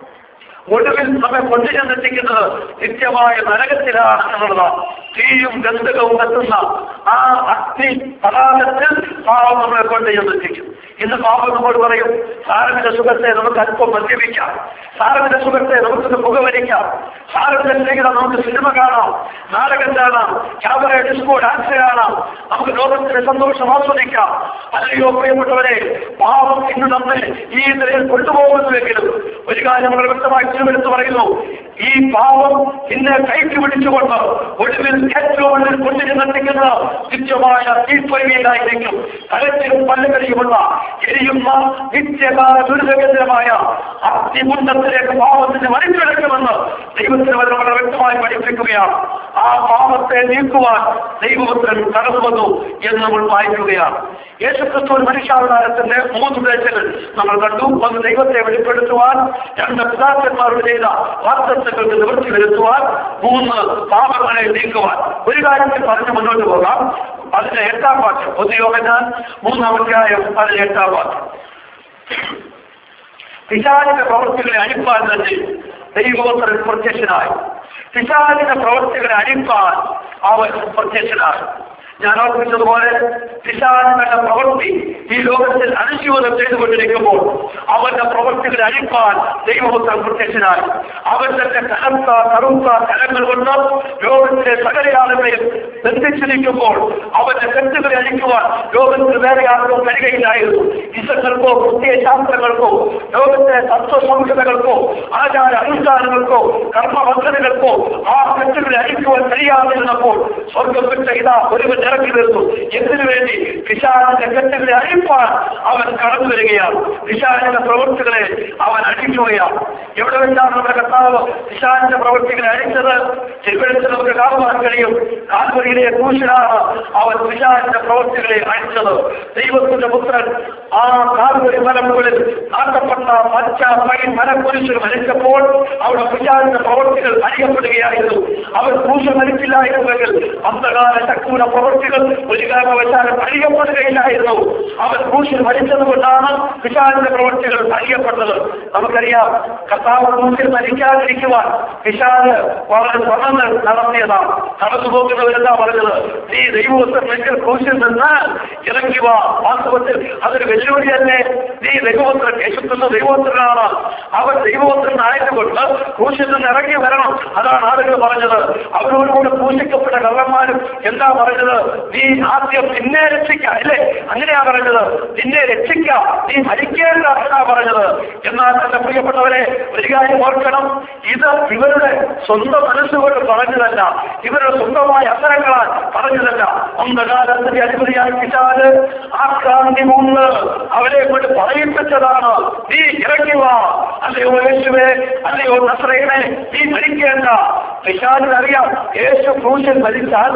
ഒടുവിൽ നമ്മെ കൊണ്ടുചെന്നെത്തിക്കുന്നത് നിത്യമായ നരകത്തിലാണ് എന്നുള്ളതാണ്. തീയും ഗന്ധകവും എത്തുന്ന ആ അഗ്നി പതാകത്തിൽ പാപം നമ്മളെ കൊണ്ടുചെന്നെത്തിക്കും. ഇന്ന് പാപം നമ്മോട് പറയും, സാരമിന്റെ സുഖത്തെ നമുക്ക് അല്പം മദ്യപിക്കാം, സാരമിന്റെ സുഖത്തെ നമുക്കൊന്ന് പുകവലിക്കാം, സാരമില്ലെങ്കിൽ നമുക്ക് സിനിമ കാണാം, നാടകം കാണാം, ക്യാമറ ഡിസ്കോ ഡാൻസ് കാണാം, നമുക്ക് ലോകത്തിന്റെ സന്തോഷം ആസ്വദിക്കാം. അല്ലയോ പ്രിയപ്പെട്ടവരെ, പാപം ഇന്ന് നമ്മെ ഈ നിലയിൽ കൊണ്ടുപോകുന്നുവെങ്കിലും ഒരു കാര്യം നമ്മൾ വ്യക്തമായി തിരുവെടുത്ത് പറയുന്നു, ഈ പാപം ഇന്ന് കൈക്ക് പിടിച്ചുകൊണ്ട് ഒടുവിൽ ഏറ്റവും കൂടുതൽ കൊണ്ടുചെന്നെത്തിക്കുന്ന നിത്യമായ തീപ്പൊരിയിലായിരിക്കും. കലത്തിലും പല്ലുകളിയുമുള്ള എരിയുന്ന നിത്യകാല ദുരിതകേന്ദ്രമായ അഗ്നികുണ്ഡത്തിലേക്ക് പാപത്തിന് വലിച്ചെടുക്കുമെന്ന് ദൈവത്തിന് വളരെ വ്യക്തമായി പഠിപ്പിക്കുകയാണ്. ആ പാപത്തെ നീക്കുവാൻ ദൈവപുത്രൻ കടന്നു വന്നു എന്ന് നമ്മൾ വായിക്കുകയാണ്. യേശുക്രിസ്തു മനുഷ്യാവതാരത്തിന്റെ മൂന്ന് ഉദ്ദേശങ്ങൾ നമ്മൾ കണ്ടു. ഒന്ന്, ദൈവത്തെ വെളിപ്പെടുത്തുവാൻ; രണ്ട്, പിതാക്കന്മാരുടെ ചെയ്ത വാഗ്ദത്തങ്ങൾക്ക് നിവൃത്തി വരുത്തുവാൻ; മൂന്ന്, പാപങ്ങളെ നീക്കുവാൻ. ഒരു കാര്യത്തിൽ പറഞ്ഞ് മുന്നോട്ട് പോകാം. അതിന്റെ എട്ടാം വാക്യം, ഒന്ന് യോഹന്നാൻ മൂന്നാം അധ്യായം അതിന്റെ എട്ടാം വാക്യം. പിശാചിന്റെ പ്രവൃത്തികളെ അഴിപ്പാൻ തന്നെ ദൈവപുത്രൻ പ്രത്യക്ഷനായി. പിശാചിന്റെ പ്രവൃത്തികളെ അഴിപ്പാൻ അവൻ പ്രത്യക്ഷനായി. ഞാൻ ഓർമ്മിച്ചതുപോലെ പിശാചുകളുടെ പ്രവൃത്തി ഈ ലോകത്തിൽ അനുശീലനം ചെയ്തുകൊണ്ടിരിക്കുമ്പോൾ അവന്റെ പ്രവൃത്തികളെ അഴിക്കാൻ ദൈവപുത്രൻ പ്രത്യക്ഷനായി. അവൻ തന്റെ കനത്ത കറുത്ത കരങ്ങൾ കൊണ്ട് ലോകത്തിലെ സകല ആളുകളെയും ബന്ധിച്ചിരിക്കുമ്പോൾ അവന്റെ കെട്ടുകളെ അഴിക്കുവാൻ ലോകത്തിൽ വേറെ ആർക്കും കഴിയുകയില്ലായിരുന്നു. ഇസങ്ങൾക്കോ പ്രത്യയശാസ്ത്രങ്ങൾക്കോ ലോകത്തെ തത്വസംഹിതകൾക്കോ ആചാര അനുഷ്ഠാനങ്ങൾക്കോ കർമ്മപദ്ധതികൾക്കോ ആ കെട്ടുകളെ അഴിക്കുവാൻ കഴിയാതിരുന്നപ്പോൾ സ്വർഗം വിട്ട ഇതാ ഒരുവൻ ഇറങ്ങി വരുന്നു. എന്തിനു വേണ്ടി? പിശാചിന്റെ കെട്ടുകളെ അഴിപ്പാൻ അവൻ കടന്നു വരികയാണ്. പിശാചിന്റെ പ്രവൃത്തികളെ അവൻ അഴിക്കുകയാണ്. എവിടെ വെച്ചാണ് നമ്മുടെ കർത്താവ് പിശാചിന്റെ പ്രവൃത്തികളെ അഴിച്ചത്? തിരുവനന്തപുരത്ത് നമുക്ക് കാണുവാൻ കഴിയും. കാൽവരിയിലെ ക്രൂശിലാണ് അവൻ പിശാചിന്റെ പ്രവൃത്തികളെ അഴിച്ചത്. ദൈവത്തിന്റെ പുത്രൻ ആ കാൽവരി മലമുകളിൽ നാട്ടപ്പെട്ട പച്ച പൈൻ മരക്കുരിശിൽ മരിച്ചപ്പോൾ അവിടെ പിശാചിന്റെ പ്രവൃത്തികൾ അഴിയപ്പെടുകയായിരുന്നു. അവൻ ക്രൂശ് മരിച്ചില്ലായിരുന്നെങ്കിൽ അന്ധകാല ശക്തിയുടെ പ്രവൃത്തികൾ ഒരു കാരണവശാലും അഴിയപ്പെടുകയില്ലായിരുന്നു. അവൻ ക്രൂശിൽ മരിച്ചതുകൊണ്ടാണ് പിശാചിന്റെ പ്രവൃത്തികൾ അഴിയപ്പെട്ടത്. നമുക്കറിയാം, കർത്താവ് ക്രൂശിൽ മരിക്കാതിരിക്കുവാൻ പിശാച് വളരെ ശ്രമങ്ങൾ നടത്തിയതാണ്. കടന്നു പോകുന്നവരെന്താ പറഞ്ഞത്? നീ ദൈവപുത്രനെങ്കിൽ ക്രൂശിൽ നിന്ന് ഇറങ്ങി വാ. വാസ്തവത്തിൽ അതൊരു വെല്ലുവിളിയല്ലേ? നീ ദൈവപുത്രൻ, യേശുക്രിസ്തു ദൈവപുത്രനാണ്. അവൻ ദൈവപുത്രനായതുകൊണ്ട് ക്രൂശിൽ നിന്ന് ഇറങ്ങി വരണം. അതാണ് ആളുകൾ പറഞ്ഞത്. അവരോടുകൂടെ ക്രൂശിക്കപ്പെട്ട കള്ളന്മാരും എന്താ പറഞ്ഞത്? നീ ആദ്യം നിന്നെ രക്ഷിക്ക, അല്ലേ? അങ്ങനെയാ പറഞ്ഞത്. നിന്നെ രക്ഷിക്ക, നീ മരിക്കേണ്ട എന്നാ പറഞ്ഞത്. എന്നാൽ എന്റെ പ്രിയപ്പെട്ടവരെ, ഒരു കാര്യം ഓർക്കണം, ഇത് ഇവരുടെ സ്വന്തം മനസ്സുകൊണ്ട് പറഞ്ഞതല്ല, ഇവരുടെ സ്വന്തമായ അസരങ്ങളാൽ പറഞ്ഞതല്ല. അന്ധകാലത്തിന്റെ അധിപതിയാക്കിച്ചാൽ ആ ക്രാന്തി മൂന്ന് അവരെ കൊണ്ട് പറയിപ്പിച്ചതാണ്. നീ ഇറങ്ങി വാ, അല്ലയോ യേശുവേ, അല്ലയോ നസ്രയനെ, നീ മരിക്കേണ്ട. പിശാചിനറിയാം യേശു ക്രൂശിൽ മരിച്ചാൽ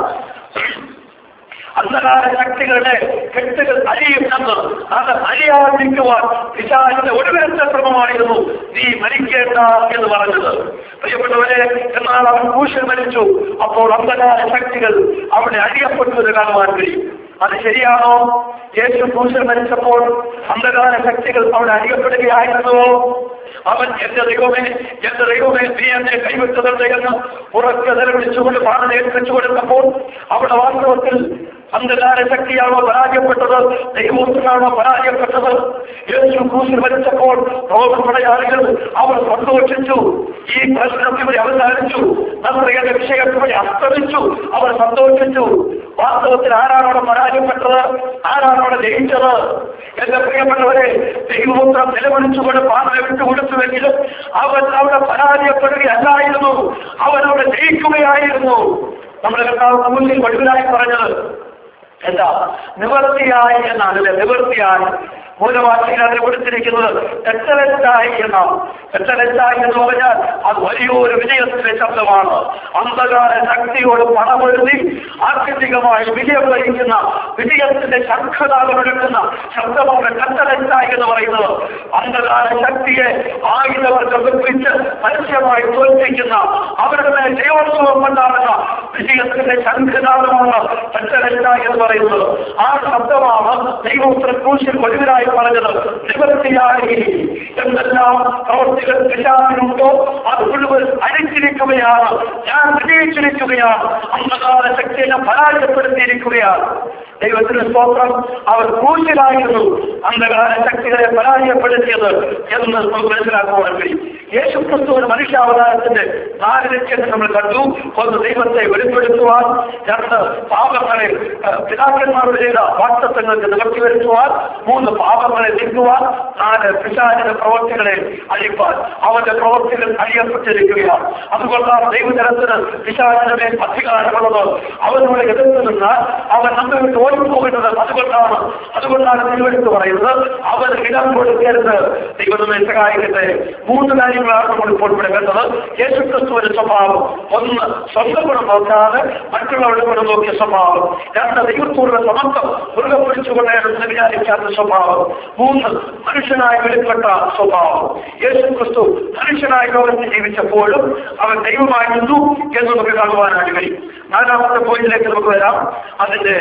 അന്ധകാര ശക്തികളുടെ കെട്ടുകൾ അഴിയുമെന്ന്. അത് അഴിയാതിരിക്കുവാൻ പിശാചിന്റെ ഒടുവിലത്തെ ശ്രമമായിരുന്നു നീ മരിക്കേണ്ട എന്ന് പറഞ്ഞത്. പ്രിയപ്പെട്ടവരെ, എന്നാൽ അവൻ ക്രൂശിൽ മരിച്ചു. അപ്പോൾ അന്ധകാര ശക്തികൾ അവിടെ അഴിയപ്പെട്ടത് കാണുവാൻ കഴിയും. അത് ശരിയാണോ? യേശു ക്രൂശിൽ മരിച്ചപ്പോൾ അന്ധകാര ശക്തികൾ അവിടെ അഴിയപ്പെടുകയായിരുന്നുവോ? അവൻ എന്റെ ദൈവമേ, എന്റെ ദൈവമേ, നീ എന്നെ കൈവിട്ടതുണ്ട് എന്ന് ഉറക്കെ നിലവിളിച്ചുകൊണ്ട് പ്രാണനെ ഏൽപ്പിച്ചു കൊടുത്തപ്പോൾ അവിടെ വാസ്തവത്തിൽ അന്ധകാര ശക്തിയാണോ പരാജയപ്പെട്ടത്? ദൈവപുത്രനാണോ പരാജയപ്പെട്ടത്? യേശു ക്രൂശിൽ മരിച്ചപ്പോൾ റോമപടയാളികൾ അവർ സന്തോഷിച്ചു. ഈ പ്രശ്നം ഇവിടെ അവസാനിച്ചു, നമ്മുടെ വിഷയം ഇവിടെ അസ്തമിച്ചു. അവർ സന്തോഷിച്ചു. വാസ്തവത്തിൽ ആരാണോടെ പരാജയപ്പെട്ടത്? ആരാണോടെ ജയിച്ചത്? എന്റെ പ്രിയപ്പെട്ടവരെ, ദൈവപുത്രം നിലവിളിച്ചുകൊണ്ട് പ്രാണനെ വിട്ടുകൊടുത്തുവെങ്കിലും അവൻ അവിടെ പരാജയപ്പെടുകയല്ലായിരുന്നു, അവനവിടെ ജയിക്കുകയായിരുന്നു. നമ്മുടെ കർത്താവ് ക്രൂശിൽ വലുതായി പറഞ്ഞത് എന്താ? നിവൃത്തിയായി എന്നാണ്. അല്ലെ? നിവൃത്തിയായി. മൂലവാക്യങ്ങൾ അതിന് കൊടുത്തിരിക്കുന്നത് തെറ്റലറ്റായി എന്നാണ്. തെറ്റലറ്റായി എന്ന് പറഞ്ഞാൽ അത് വലിയൊരു വിജയത്തിന്റെ ശബ്ദമാണ്. അന്ധകാര ശക്തിയോട് പണമെഴുതി ആത്യന്തികമായി വിജയം വഹിക്കുന്ന വിജയത്തിന്റെ ശംഖനാഥമെടുക്കുന്ന ശബ്ദമാണ് തെറ്റലറ്റായി എന്ന് പറയുന്നത്. അന്ധകാര ശക്തിയെ ആയുധവർക്ക് വെപ്പിച്ച് പരസ്യമായി തോൽപ്പിക്കുന്ന അവരുടെ മേൽ ജയോത്സവം കൊണ്ടാടുന്ന വിജയത്തിന്റെ ശംഖനാഥമാണ് തെറ്റലറ്റായി എന്ന് പറയുന്നത്. ആ ശബ്ദമാണ് ദൈവപുത്രൻ ക്രൂശിൽ വലുതായി പറഞ്ഞത്. നിവൃത്തിയായി. എന്തെല്ലാം പ്രവർത്തികൾ പിശാചിനുണ്ടോ അത് മുഴുവൻ അഴിച്ചിരിക്കുകയാണ്. ഞാൻ വിജയിച്ചിരിക്കുകയാണ്. അന്ധകാര ശക്തിയെ പരാജയപ്പെടുത്തിയിരിക്കുകയാണ്. ദൈവത്തിന് സ്തോത്രം. അവർ ക്രൂശിലായിരുന്നു അന്ധകാര ശക്തികളെ പരാജയപ്പെടുത്തിയത് എന്ന് നമുക്ക് മനസ്സിലാക്കുവാൻ കഴിയും. യേശുക്രിസ്തുവിന്റെ മനുഷ്യാവതാരത്തിന്റെ നാല് ലക്ഷ്യങ്ങൾ നമ്മൾ കണ്ടു. ഒന്ന്, ദൈവത്തെ വെളിപ്പെടുത്തുവാൻ. രണ്ട്, പാപങ്ങളെ പിതാക്കന്മാരോട് ചെയ്ത വാക്തത്വങ്ങൾക്ക് നിവർത്തി വരുത്തുവാൻ. മൂന്ന്, പാപങ്ങളെ നീക്കുവാൻ. നാല്, പിശാചിന്റെ പ്രവർത്തികളെ അഴിപ്പാൻ. അവന്റെ പ്രവർത്തികൾ അഴിയപ്പെട്ടിരിക്കുകയാണ്. അതുകൊണ്ടാണ് ദൈവജനത്തിന് പിശാചിന്റെ മേൽ അധികാരമുള്ളത്. അവനോട് എതിർത്ത് നിന്നാൽ അവൻ നമ്മെ വിട്ട് ഓടിപ്പോകുന്നത്. അതുകൊണ്ടാണ് അതുകൊണ്ടാണ് തിരുവെടുത്ത് പറയുന്നത്, അവൻ ഇടം കൊടുക്കരുത്. ദൈവമേ സഹായിക്കട്ടെ. മൂന്ന് കാര്യങ്ങളാണ് നമ്മൾ ഇപ്പോൾ ഇവിടെ കണ്ടത്. യേശുക്രിസ്തുവിന്റെ സ്വഭാവം. ഒന്ന്, സ്വന്തം ഗുണം നോക്കാതെ മറ്റുള്ളവരുടെ ഗുണം നോക്കിയ സ്വഭാവം. രണ്ട്, ദൈവത്തോടുള്ള സമത്വം മുറുകെ പിടിച്ചുകൊണ്ടേണെന്ന് വിചാരിക്കാത്ത സ്വഭാവം. മൂന്ന്, മനുഷ്യനായി വെളിപ്പെട്ട സ്വഭാവം. യേശുക്രിസ്തു മനുഷ്യനായി ലോകത്തിൽ ജീവിച്ചപ്പോഴും അവൻ ദൈവമായി നിന്നു എന്ന് നമുക്ക് കാണുവാനാണ് കഴിയും. നാലാമത്തെ പോയിന്റിലേക്ക് നമുക്ക് വരാം. അതിന്റെ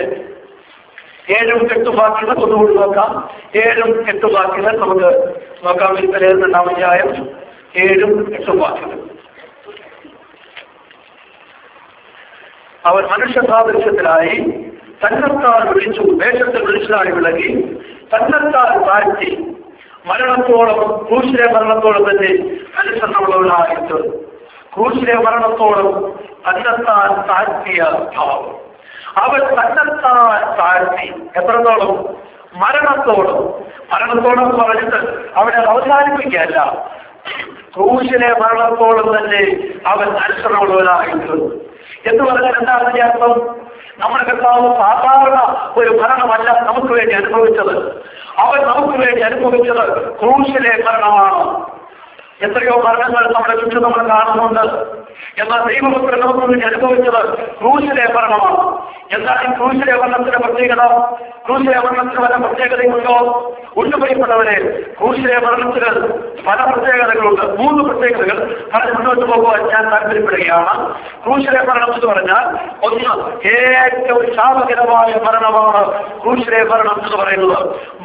ഏഴും എട്ടും വാക്യങ്ങൾ ഒന്നുകൂടി നോക്കാം. ഏഴും എട്ടും വാക്യങ്ങൾ നമുക്ക് നോക്കാം. വിൽപ്പനയിൽ രണ്ടാം അധ്യായം ഏഴും എട്ടും വാക്യങ്ങൾ. അവൻ മനുഷ്യ സാദൃശ്യത്തിലായി തന്നെത്താൻ വിളിച്ചു, വേഷത്തിൽ വിളിച്ചതായി വിളകി, തന്നെത്താൻ താഴ്ത്തി, മരണത്തോളം ക്രൂശിലെ മരണത്തോളം തന്നെ അനുസരണമുള്ളവരായിട്ട് ക്രൂശിലെ മരണത്തോളം തന്നെത്താൻ താഴ്ത്തിയ ഭാവം. അവൻ തന്നെത്താൻ താഴ്ത്തി എത്രത്തോളം? മരണത്തോളം. മരണത്തോളം പറഞ്ഞിട്ട് അവനെ അവസാനിപ്പിക്കുകയല്ല, ക്രൂശിലെ മരണത്തോളം തന്നെ അവൻ അനുസരണമുള്ളവനായിട്ട്. എന്ന് പറഞ്ഞാൽ എന്താണെന്ന് അർത്ഥം? നമ്മുടെ കർത്താവ് സാധാരണ ഒരു മരണമല്ല നമുക്ക് വേണ്ടി അനുഭവിച്ചത്. അവൻ നമുക്ക് വേണ്ടി അനുഭവിച്ചത് ക്രൂശിലെ മരണമാണ്. എത്രയോ മരണങ്ങൾ നമ്മുടെ ചുറ്റും നമ്മൾ കാണുന്നുണ്ട്. എന്നാൽ ദൈവപുത്രൻ നമുക്ക് വേണ്ടി അനുഭവിച്ചത് ക്രൂശിലെ മരണമാണ്. എന്നാൽ ഈ ക്രൂശിലെ മരണത്തിന്റെ പ്രത്യേകത, ക്രൂശിലെ മരണത്തിന് വല്ല പ്രത്യേകതയുണ്ടോ? ഉന്നപരിപ്പെട്ടവരെ ക്രൂശിലെ മരണത്തിന് പല പ്രത്യേകതകളുണ്ട്. മൂന്ന് പ്രത്യേകതകൾ പറഞ്ഞ് മുന്നോട്ട് പോകുവാൻ ഞാൻ താല്പര്യപ്പെടുകയാണ്. ക്രൂശിലെ മരണം എന്ന് പറഞ്ഞാൽ ഒന്ന്, ഏറ്റവും ശാപകരമായ മരണമാണ് ക്രൂശിലെ മരണം എന്ന് പറയുന്നത്.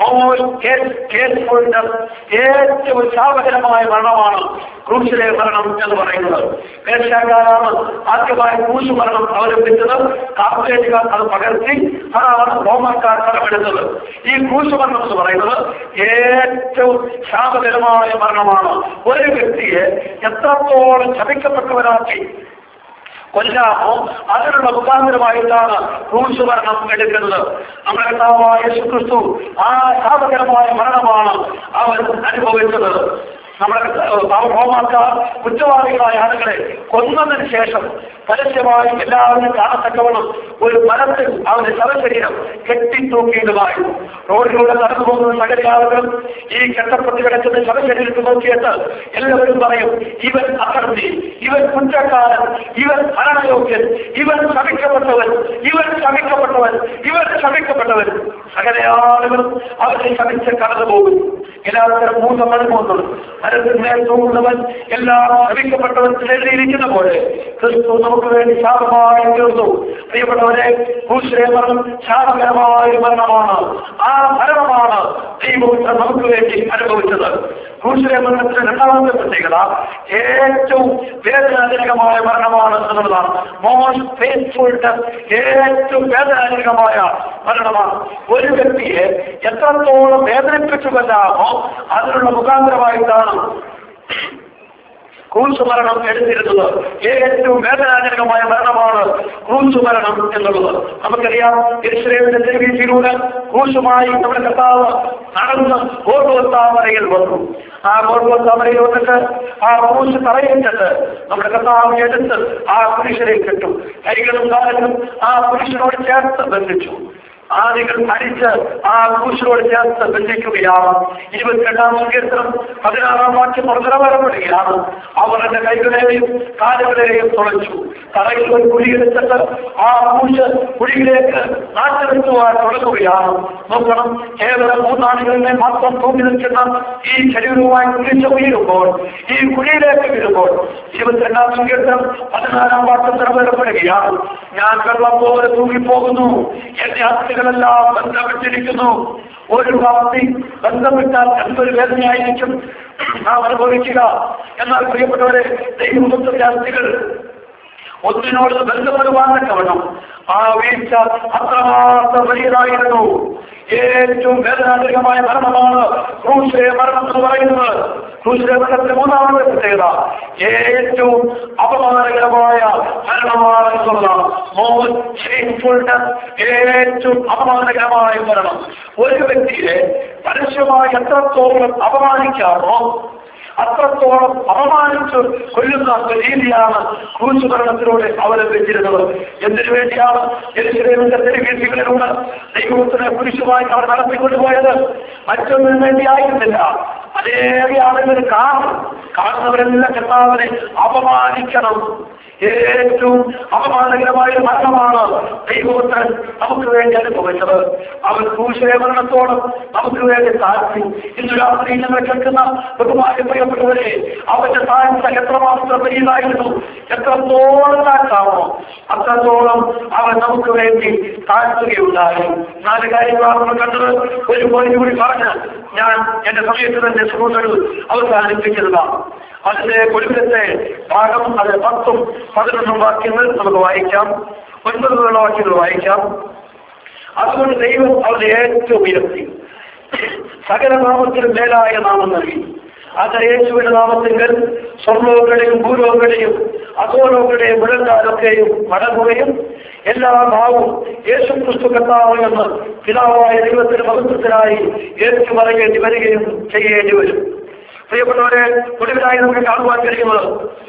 ഏറ്റവും ശാപകരമായ മരണമാണ് ക്രൂശിലെ മരണം എന്ന് പറയുന്നത്. പേർഷ്യക്കാരാണ് ആദ്യമായി ക്രൂശ് മരണം അവലംബിച്ചത്. കാർത്തേജുകാർ അത് പകർത്തി അതാണ് റോമക്കാർ ഫലമെടുത്തത്. ഈ ക്രൂശ് മരണം എന്ന് പറയുന്നത് ഏറ്റവും ശാപകരമായ മരണമാണ്. ഒരു വ്യക്തിയെ എത്രത്തോളം ശപിക്കപ്പെട്ടവരാക്കി കൊല്ലാമോ അതിനുള്ള മുഖാന്തരമായിട്ടാണ് ക്രൂശ് മരണം എടുക്കുന്നത്. നമ്മുടെ കർത്താവായ യേശുക്രിസ്തു ആ ശാപകരമായ മരണമാണ് അവൻ അനുഭവിച്ചത്. നമ്മുടെ റോമാക്കാർ കുറ്റവാളികളായ ആളുകളെ കൊന്നതിന് ശേഷം പരസ്യമായി എല്ലാവരും കാണത്തക്കവണ്ണം ഒരു മരത്തിൽ അവന്റെ ശവശരീരം കെട്ടിത്തൂക്കിയതുമായി റോഡിലൂടെ നടന്നു പോകുന്ന സകല ആളുകളും ഈ കെട്ടപ്പെട്ട് കിടക്കുന്ന ശവശരീരത്തിൽ നോക്കിയിട്ട് എല്ലാവരും പറയും, ഇവൻ അകർത്തി, ഇവൻ കുറ്റക്കാരൻ, ഇവൻ മരണയോഗ്യൻ, ഇവൻ ശമിക്കപ്പെട്ടവൻ, ഇവൻ ശമിക്കപ്പെട്ടവൻ, ഇവൻ ശമിക്കപ്പെട്ടവൻ. സകല ആളുകളും അവരെ ശമിച്ച് കടന്നു പോകും. എല്ലാത്തരം മൂന്ന് മണിമൂന്നുള്ളൂ. മരത്തിന്മേൽ തൂങ്ങുന്നവൻ എല്ലാം ശമിക്കപ്പെട്ടവൻ എഴുതിയിരിക്കുന്ന പോലെ ക്രിസ്തു നമുക്ക് വേണ്ടി ശാപമായി തീർന്നു. പ്രിയപ്പെട്ടവരെ, ക്രൂശിലെ മരണം ശാപകരമായ മരണമാണ്. ആ മരണമാണ് ദൈവപുത്രൻ നമുക്ക് വേണ്ടി അനുഭവിച്ചത്. ക്രൂശിലെ മരണത്തിന്റെ രണ്ടാമത്തെ പ്രത്യേകത ഏറ്റവും വേദനാജനകമായ മരണമാണ് എന്നുള്ളതാണ്. മോസ്റ്റ് പെയിൻഫുൾ ഡെത്ത്, ഏറ്റവും വേദനാജനകമായ മരണമാണ്. ഒരു വ്യക്തിയെ എത്രത്തോളം വേദനിപ്പിച്ചു കൊല്ലാമോ അതിനുള്ള മുഖാന്തരമായിട്ടാണ് ക്രൂശ് മരണം എടുത്തിരുന്നത്. ഏറ്റവും വേദനാജനകമായ മരണമാണ് ക്രൂശ് മരണം എന്നുള്ളത്. നമുക്കറിയാം, യെരൂശലേമിന്റെ തെരുവീഥിയിലൂടെ ക്രൂശുമായി നമ്മുടെ കർത്താവ് നടന്ന് ഗോൽഗോഥാമരയിൽ വന്നു. ആ ഗോൽഗോഥാമരയിൽ വന്നിട്ട് ആ ക്രൂശ് തറയിട്ടിട്ട് നമ്മുടെ കർത്താവ് എടുത്ത് ആ പുരുഷനെ കെട്ടു. കൈകളും കാലും ആ പുരുഷനോട് ചേർത്ത് ബന്ധിച്ചു. ആദികൾ അടിച്ച് ആ ക്രൂശിനോട് ചേർത്ത് ബന്ധിക്കുകയാണ്. ഇരുപത്തിരണ്ടാം സങ്കീർത്തനം പതിനാറാം വാക്യം നിറവേറപ്പെടുകയാണ്. അവർ എന്റെ കൈകളെയും കാലുകളെയും തുളച്ചു. തറയിൽ ഒരു കുഴിയെടുത്തിട്ട് ആ ക്രൂശ് കുഴിയിലേക്ക് നാട്ടിലെത്തുവാൻ തുടങ്ങുകയാണ്. നോക്കണം, കേവലം മൂന്നാണികളിലെ മാത്രം തൂങ്ങി നിൽക്കുന്ന ഈ ശരീരവുമായി കുഴിച്ച് വീഴുമ്പോൾ, ഈ കുഴിയിലേക്ക് വീഴുമ്പോൾ ഇരുപത്തിരണ്ടാം സങ്കീർത്തനം പതിനാറാം വാക്യം നിറവേറപ്പെടുകയാണ്. ഞാൻ വെള്ളം പോലെ തൂങ്ങിപ്പോകുന്നു, എന്റെ അസ്ഥികളെല്ലാം ബന്ധപ്പെട്ടിരിക്കുന്നു. ഒരു ഭക്തി ബന്ധപ്പെട്ടാൽ എന്തൊരു വേദനയായിരിക്കും നാം അനുഭവിക്കുക. എന്നാൽ പ്രിയപ്പെട്ടവരെ, ദൈവപുത്രന്റെ അസ്ഥികൾ ഒന്നിനോട് ബന്ധപ്പെടുവാനൊക്കെ വേണം. ആ വീഴ്ച അത്രമാത്രം വലിയതായിരുന്നു. ഏറ്റവും വേദനാജനകമായ മരണമാണ് ക്രൂശിലെ മരണം എന്ന് പറയുന്നത്. ക്രൂശിലെ മരണത്തിന്റെ മൂന്നാമത്തെ പ്രത്യേകത ഏറ്റവും അപമാനകരമായ മരണമാണ് എന്നുള്ളതാണ്. മോസ്റ്റ് ഷെയിംഫുൾ ഡെത്ത്, ഏറ്റവും അപമാനകരമായ മരണം. ഒരു വ്യക്തിയെ പരസ്യമായി എത്രത്തോളം അപമാനിക്കാമോ അത്രത്തോളം അപമാനിച്ച് കൊല്ലുന്ന രീതിയാണ് ക്രൂശ് മരണത്തിലൂടെ അവലംബിച്ചിരുന്നത്. എന്തിനു വേണ്ടിയാണ് യെരൂശലേമിന്റെ തെരുവീഥികളിലൂടെ ദൈവപുത്രനെ കുരിശുമായി അവർ നടത്തിക്കൊണ്ടുപോയത്? മറ്റൊന്നിനു വേണ്ടിയായിരുന്നില്ല. അതേറെ ആളുകൾ കാണും, കാണുന്നവരെല്ലാം കർത്താവിനെ അപമാനിക്കണം. ഏറ്റവും അപമാനകരമായ മരണമാണ് ദൈവപുത്രൻ നമുക്ക് വേണ്ടി അനുഭവിച്ചത്. അവൻ ക്രൂശിലെ മരണത്തോളം നമുക്ക് വേണ്ടി താഴ്ത്തി. ഇന്ന് രാത്രി ഞങ്ങൾ കേൾക്കുന്ന ബഹുമാനം പ്രിയപ്പെട്ടവരെ, അവന്റെ താഴ്ച എത്രമാത്രം വലിയതായിരുന്നു. എത്രത്തോളം താഴ്ത്താമോ അത്രത്തോളം അവൻ നമുക്ക് വേണ്ടി താഴ്ത്തുകയുണ്ടായി. നാല് കാര്യങ്ങളാണ് നമ്മൾ കണ്ടത്. ഒരു പോയിന്റ് കൂടി പറഞ്ഞ് ഞാൻ എന്റെ സമയത്ത് തന്നെ സുഹൃത്തുക്കൾ അവസാനിപ്പിക്കുന്നതാണ്. അതിന്റെ ഒടുവിലത്തെ ഭാഗം, അത് പത്തും പതിനൊന്നും വാക്യങ്ങൾ നമുക്ക് വായിക്കാം. ഒൻപതുള്ള വാക്യങ്ങൾ വായിക്കാം. അതുകൊണ്ട് ദൈവം അവനെ ഏറ്റവും ഉയർത്തി, സകല നാമത്തിലും മേലായ നാമം നൽകി. അത് യേശുവിന്റെ നാമത്തിങ്കൽ സ്വർലോകങ്ങളുടെയും ഭൂലോകങ്ങളുടെയും അധോലോകങ്ങളുടെയും മുഴങ്കാലൊക്കെയും മടങ്ങുകയും എല്ലാ നാവും യേശു ക്രിസ്തു കർത്താവ് എന്ന് പിതാവായ ദൈവത്തിന് മഹത്വത്തിനായി ഏറ്റു പറയേണ്ടി വരികയും ചെയ്യേണ്ടി വരും. പ്രിയപ്പെട്ടവരെ, ഒടുവിലായി നമുക്ക് കാണുവാൻ കഴിയുന്നത്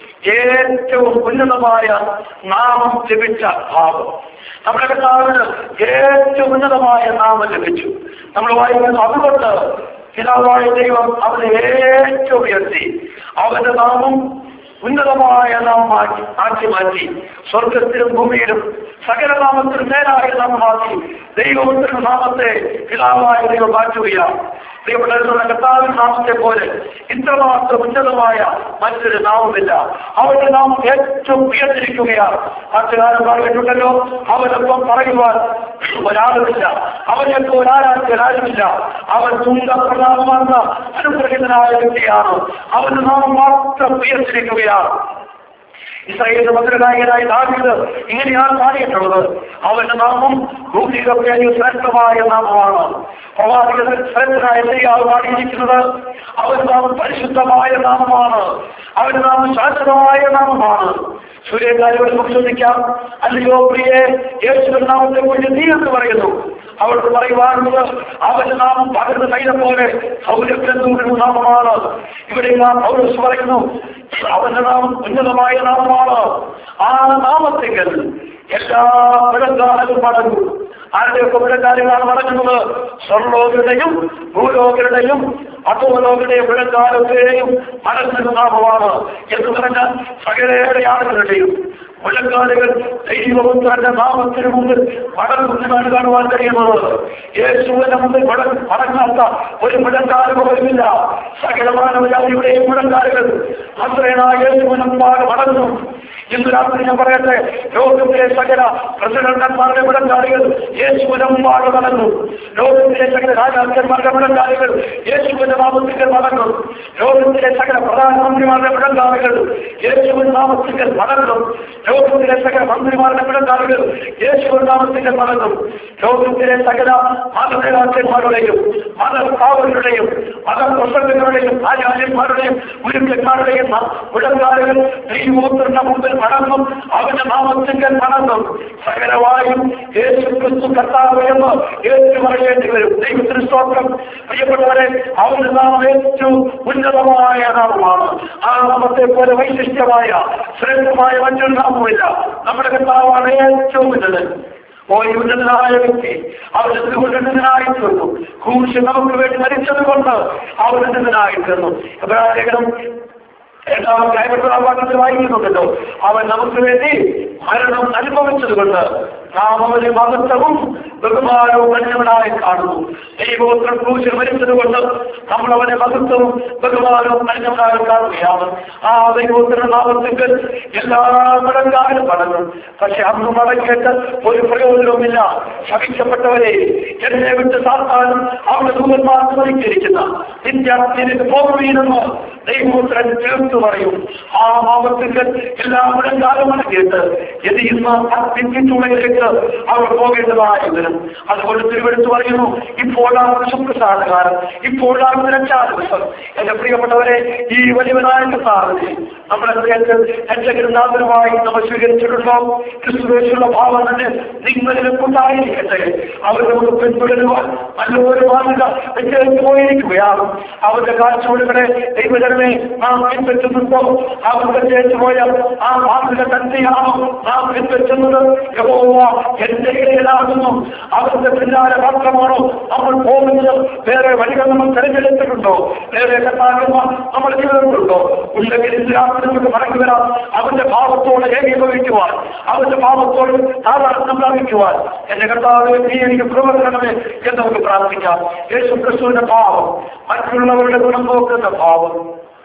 ഏറ്റവും ഉന്നതമായ നാമം ലഭിച്ച ഭാവം. നമ്മുടെ കർത്താവിന് ഏറ്റവും ഉന്നതമായ നാമം ലഭിച്ചു. നമ്മൾ വായിക്കുന്നത് അതുകൊണ്ട് പിതാവായ ദൈവം അവനെ ഏറ്റവും ഉയർത്തി, അവന്റെ നാമം ഉന്നതമായ നാമമാക്കി ആക്കി മാറ്റി. സ്വർഗത്തിലും ഭൂമിയിലും സകല നാമത്തിലും നേരായ നാമമാക്കി ദൈവത്തിന്റെ നാമത്തെ പിതാവായ ദൈവം മാറ്റുകയാണ്. പ്രിയപ്പെട്ടവരുടെ കർത്താവിന്റെ നാമത്തെ പോലെ ഇത്രമാത്രം ഉന്നതമായ മറ്റൊരു നാമമില്ല. അവരുടെ നാമം ഏറ്റവും ഉയർന്നിരിക്കുകയാണ്. മറ്റുകാലം പറഞ്ഞിട്ടുണ്ടല്ലോ, അവനൊപ്പം പറയുവാൻ ഒരാളുമില്ല, അവനൊപ്പം ഒരാരാധ്യൻ ആരുമില്ല. അവൻ തുങ്കപ്രധാനമാർന്ന അനുഗ്രഹിതനായ വ്യക്തിയാണ്. അവന്റെ നാമം മാത്രം ഉയർന്നിരിക്കുകയാണ്. ഇസ്രായേലിന്റെ മധുരനായകനായ ദാവീദ് ഇങ്ങനെയാണ് പാടിയിട്ടുള്ളത്, അവന്റെ നാമം ഭൂമിയിലൊക്കെ ശ്രേഷ്ഠമായ നാമമാണ്. പ്രവാചക ശ്രേഷ്ഠനായ എല്ലാം പാടിയിരിക്കുന്നത് അവന്റെ നാമം പരിശുദ്ധമായ നാമമാണ്, അവന്റെ നാമം ശാശ്വതമായ നാമമാണ്. സൂര്യകാരിയോട് നമുക്ക് ചോദിക്കാം, അല്ലയോ പ്രിയെ, യേശുവിന്റെ നാമത്തെ കുറിച്ച് നീ എന്ന് പറയുന്നു. അവർക്ക് പറയുവാനുള്ളത് അവന്റെ നാമം പകർന്ന തൈലം പോലെ സൗരഭ്യം നാമമാണ്. ഇവിടെ നാം പൗലോസ് പറയുന്നു അവന്റെ നാമം ഉന്നതമായ നാമമാണ്. ആ നാമത്തേക്ക് എല്ലാ മുഴങ്കാലും മടങ്ങും. ആരുടെയൊക്കെ മുഴങ്കാലുകളാണ് മടങ്ങുന്നത്? സ്വർലോകരുടെയും ഭൂലോകരുടെയും അധോലോകരുടെയും മുഴങ്കാലത്തെയും മടങ്ങുന്ന നാമമാണ് എന്ന് പറഞ്ഞാൽ സകലയുടെ ആളുകളുടെയും മുഴങ്കാലുകൾ ദൈവവും തന്റെ നാമത്തിന് മുമ്പിൽ മടങ്ങുന്നതാണ് കാണുവാൻ കഴിയുന്നത്. യേശുവിന്റെ മുമ്പിൽ മടങ്ങാത്ത ഒരു മുഴങ്കാല് പോലുമില്ല. സകലമാനവജാതിയുടെയും മുഴങ്കാലുകൾ അത്രേനായ യേശുവിനും മടങ്ങും. ഇന്ന് രാത്രി ഞാൻ പറയട്ടെ, ലോകത്തിലെ സകല പ്രസിഡന്റന്മാരുടെ മുഴങ്കാലുകൾ യേശുവിന്റെ മുമ്പാകെ മടങ്ങും. ലോകത്തിലെ സകല രാജാക്കന്മാരുടെ മുഴങ്കാലുകൾ യേശുവിന്റെ നാമത്തിൽ മടങ്ങും. ലോകത്തിലെ സകല പ്രധാനമന്ത്രിമാരുടെ മുഴങ്കാലുകൾ യേശുവിന്റെ നാമത്തിൽ മടങ്ങും. ലോകത്തിലെ സകല മന്ത്രിമാരുടെ മുഴങ്കാലുകൾ യേശുവിന്റെ നാമത്തിൽ മടങ്ങും. ലോകത്തിലെ സകല മതനേതാക്കന്മാരുടെയും മതസ്ഥാപകരുടെയും മതപ്രസംഗങ്ങളുടെയും ആചാര്യന്മാരുടെയും ഗുരുക്കന്മാരുടെയും മുഴങ്കാലുകൾ ദൈവോത്തരന്റെ മുമ്പിൽ മടങ്ങും. അവന്റെ നാമത്തിങ്കൽ മടങ്ങും. സകലമായും യേശു ക്രിസ്തു കർത്താവ് എന്ന് ഏറ്റു പറയേണ്ടി വരും. ദൈവത്തിന് സ്തോത്രം. പ്രിയപ്പെട്ടവരെ, അവന്റെ നാമം ഏറ്റവും ഉന്നതമായ നാമമാണ്. ആ നാമത്തെ പോലെ വൈശിഷ്ട്യമായ ശ്രേഷ്ഠമായ മറ്റൊരു നാമമില്ല. നമ്മുടെ കർത്താവാണ് ഏറ്റവും ഉന്നതൻ. ഓരോ ഉന്നതനായ വ്യക്തി അവൻ ഉന്നതനായി തീർന്നു. ക്രൂശ് നമുക്ക് വേണ്ടി മരിച്ചത് കൊണ്ട് അവൻ ഉന്നതനായി തീർന്നു. ലേഖനം രണ്ടാമത്തെ അയൽവാസികൾ വായിക്കുന്നുണ്ടല്ലോ, അവൻ നമുക്ക് വേണ്ടി മരണം അനുഭവിച്ചത് കൊണ്ട് നാം അവന് മഹത്വവും ബഹുമാനവും മനുഷ്യനായി കാണുന്നു. ദൈവോത്രം ക്രൂശിൽ മരിച്ചത് കൊണ്ട് നമ്മൾ അവനെ മഹത്വവും ബഹുമാനവും മനുഷ്യനായി കാണുകയാണ്. ആ ദൈവോത്രം നാമത്തിൽ എല്ലാ മടങ്കാലും മടങ്ങും. പക്ഷെ അന്ന് മടങ്ങിയിട്ട് ഒരു പ്രയോജനവുമില്ല. ശപിക്കപ്പെട്ടവരെ എന്നെ വിട്ട് സാത്താനും അവരുടെ ദൂതന്മാർക്ക് വലിച്ചിരിക്കുന്ന വിദ്യാർത്ഥിയിലേക്ക് പോകുകയെന്ന് ദൈവോത്രം ചേർത്ത് പറയും. ആ നാമത്തിന്റെ എല്ലാ മുഴങ്കാലും മടങ്ങിയിട്ട് ഇത് ഇന്ന് പിന്നിട്ടുള്ളതിലേക്ക് അവർ പോകേണ്ടതായി വരും. അതുകൊണ്ട് തിരുവെടുത്ത് പറയുന്നു, ഇപ്പോഴാണ് ശുക്രസാധകാലം, ഇപ്പോഴാണ് നിരച്ചാൽ ദിവസം. എന്റെ പ്രിയപ്പെട്ടവരെ, ഈ വലിയവനായ സാധനെ നമ്മുടെ ഹൃദയത്തിൽ എന്റെ ഗൃഹാന്തരമായി നമ്മൾ സ്വീകരിച്ചിട്ടുണ്ടോ? ക്രിസ്തുവേശുള്ള ഭാവം തന്നെ നിങ്ങളിലും ഉണ്ടായിരിക്കട്ടെ. അവർ നമുക്ക് പിന്തുടരുവാൻ നല്ലൊരു മാതൃക വെച്ച് പോയിരിക്കുകയാണ്. അവരുടെ കാഴ്ചപ്പാടുകളെ ദൈവജനമേ നാം പിൻപറ്റുന്നുണ്ടോ? അവരുടെ ചേച്ചുപോയ ആ മാതൃക തന്നെയാണോ നാം പിൻപറ്റുന്നത്? യഹോവ എന്റെ ഇടയിലാകുന്നു, അവരുടെ പിന്നാലെ മാത്രമാണോ നമ്മൾ പോകുന്നത്? വേറെ വഴികൾ നമ്മൾ തിരഞ്ഞെടുത്തിട്ടുണ്ടോ? വേറെ കർത്താക്കന്മാർ നമ്മൾ ചെയ്തിട്ടുണ്ടോ? ഉണ്ടെങ്കിൽ ഇതിനകത്ത് നമുക്ക് മടങ്ങി വരാം. അവന്റെ ഭാവത്തോട് ഏകീഭവിക്കുവാൻ, അവന്റെ ഭാവത്തോട് സാധാരണ പ്രാപിക്കുവാൻ എന്റെ കർത്താവ് നീ എനിക്ക് പ്രവർത്തനമേ എന്ന് നമുക്ക് പ്രാർത്ഥിക്കാം. യേശു ക്രിസ്തുവിന്റെ ഭാവം, മറ്റുള്ളവരുടെ ഗുണം നോക്കുന്ന ഭാവം,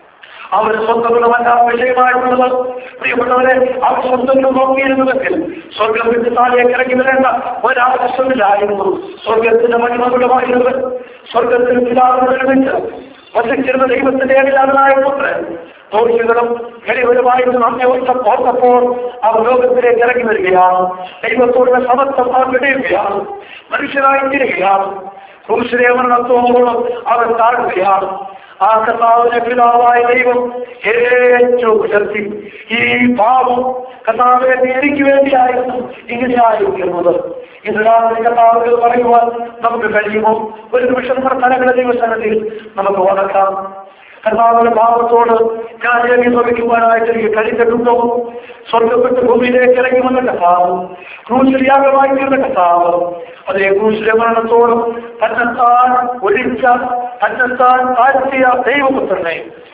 അവർ സ്വന്തം ഗുണമല്ല വിഷയമായിട്ടുള്ളത്. പ്രിയപ്പെട്ടവരെ, അവർ സ്വന്തം ഗുണം നോക്കിയിരുന്നുവെങ്കിൽ സ്വർഗം വിട്ട് താഴേക്ക് ഇറങ്ങി വരേണ്ട ഒരാവശ്യമില്ലായിരുന്നു. സ്വർഗത്തിന്റെ മഹിമകളുമായിരുന്നത് സ്വർഗത്തിൽ പിതാവിനോട് ഒരുമിച്ച് വസിച്ചിരുന്ന ദൈവത്തിന്റെ ഏകജാതനായ പുത്രൻ ദോഷികളും കഴിവരുമായിരുന്നു നമ്മെ ഓർത്തപ്പോൾ അവർ ലോകത്തിലേക്ക് ഇറങ്ങി വരികയാണ്. ദൈവത്തോടുള്ള സമത്വം അവർ വിടയുകയാണ്. മനുഷ്യരായി തീരുകയാണ്. ക്രൂശിലെ മരണത്തോളം അവർ താഴ്ത്തുകയാണ്. ആ കർത്താവിന്റെ പിതാവായ ദൈവം ഏറ്റവും ഉയർത്തി ഈ പാപം കർത്താവെ എനിക്ക് വേണ്ടിയായിരുന്നു ഇങ്ങനെയായിരുന്നത്. ഇന്ന് രാത്രി കർത്താവുകൾ പറയുവാൻ നമുക്ക് കഴിയുമോ? ഒരു നിമിഷം പ്രാർത്ഥനകളുടെ ദിവസങ്ങളിൽ നമുക്ക് വണക്കാം. കർത്താവിന്റെ ഭാവത്തോട് ഞാൻ അനുഭവിക്കുവാനായിട്ട് എനിക്ക് കഴിഞ്ഞിട്ടുണ്ടോ? സ്വർഗപ്പെട്ട് ഭൂമിയിലേക്ക് ഇറങ്ങി വന്ന കർത്താവ്, ക്രൂശിൽ യാഗമായി തീർന്ന കർത്താവ്, അതേ ക്രൂശിലെ മരണത്തോടും തന്നെത്താൻ ഒഴിച്ച തന്നെത്താൻ താഴ്ത്തിയ ദൈവപുത്രനെ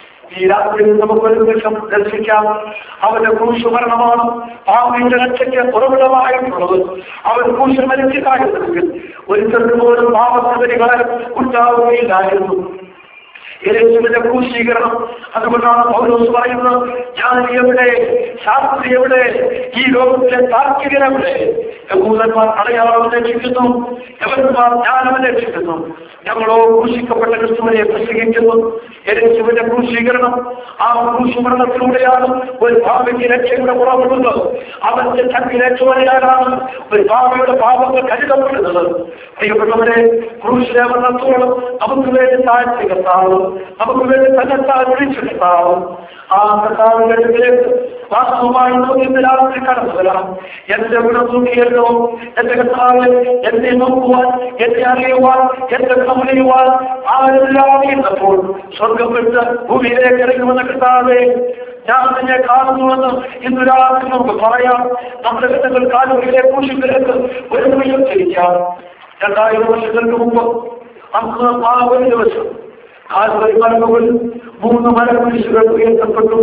ഈ രാത്രിയിൽ നമുക്കൊരു നിമിഷം ദർശിക്കാം. അവന്റെ ക്രൂശ് മരണമാണ് പാപിയുടെ രക്ഷയ്ക്ക് ഉറവിടമായിട്ടുള്ളത്. അവൻ ക്രൂശിൽ മരിച്ചിട്ടായിരുന്നെങ്കിൽ ഒരിക്കലും പോലും പാപസന്ധതികളെ ഉണ്ടാവുകയില്ലായിരുന്നു. യേശുവിന്റെ ക്രൂശീകരണം. അതുകൊണ്ടാണ് പൗലോസ് പറയുന്നത്, ഞാൻ എവിടെ, ശാസ്ത്രി എവിടെ, ഈ ലോകത്തിലെ താർക്കികരെവിടെ? യഹൂദന്മാർ അടയാളം രക്ഷിക്കുന്നു, യവന്മാർ ജ്ഞാനം രക്ഷിക്കുന്നു. ഞങ്ങളോ ക്രൂശിക്കപ്പെട്ട ക്രിസ്തുവിനെ പ്രസംഗിക്കുന്നു. യേശുവിന്റെ ക്രൂശീകരണം, ആ ക്രൂശുമരണത്തിലൂടെയാണ് ഒരു ഭാവിക്ക് രക്ഷയുടെ പുറപ്പെടുന്നത്. അവന്റെ ചങ്കിലെ ചോരയാലാണ് ഒരു ഭാവിയുടെ പാപങ്ങൾ കരുതപ്പെടുന്നത്. പ്രിയപ്പെട്ടവരെ, ക്രൂശിലെ മരണത്തോളം നമുക്ക് വേണ്ടി താഴ്ത്തി കർത്താവ്, നമുക്ക് വേണ്ടി തന്നെത്താൻ വിളിച്ചു കർത്താവ്. ആ കർത്താവിന്റെ അടുക്കിലേക്ക് വാസ്തവമായി നോക്കി രാത്രി കടന്നു വരാം. എന്റെ ഗുണം നോക്കിയല്ലോ, എന്റെ കർത്താവ് എന്നെ നോക്കുവാൻ, എന്നെ അറിയുവാൻ, എന്റെ സമയുവാൻ ആരെല്ലാം അറിയുന്നപ്പോൾ സ്വർഗം വിട്ട് ഭൂമിയിലേക്ക് ഇറങ്ങി വന്ന കർത്താവേ, ഞാൻ നിന്നെ കാണുന്നുവെന്ന് ഇന്ന് രാത്രി നമുക്ക് പറയാം. നമ്മുടെ കഥകൾ കാലുകളിലെ കൂശുകളിലേക്ക് ഒരു നിമിഷം തിരിക്കാം. രണ്ടായിരം വർഷങ്ങൾക്ക് മുമ്പ് അന്ന് ആ ഒരു ദിവസം കാൽവരിമലമുകളിൽ മൂന്ന് മരക്കുരിശുകൾ ഉയർത്തപ്പെട്ടു.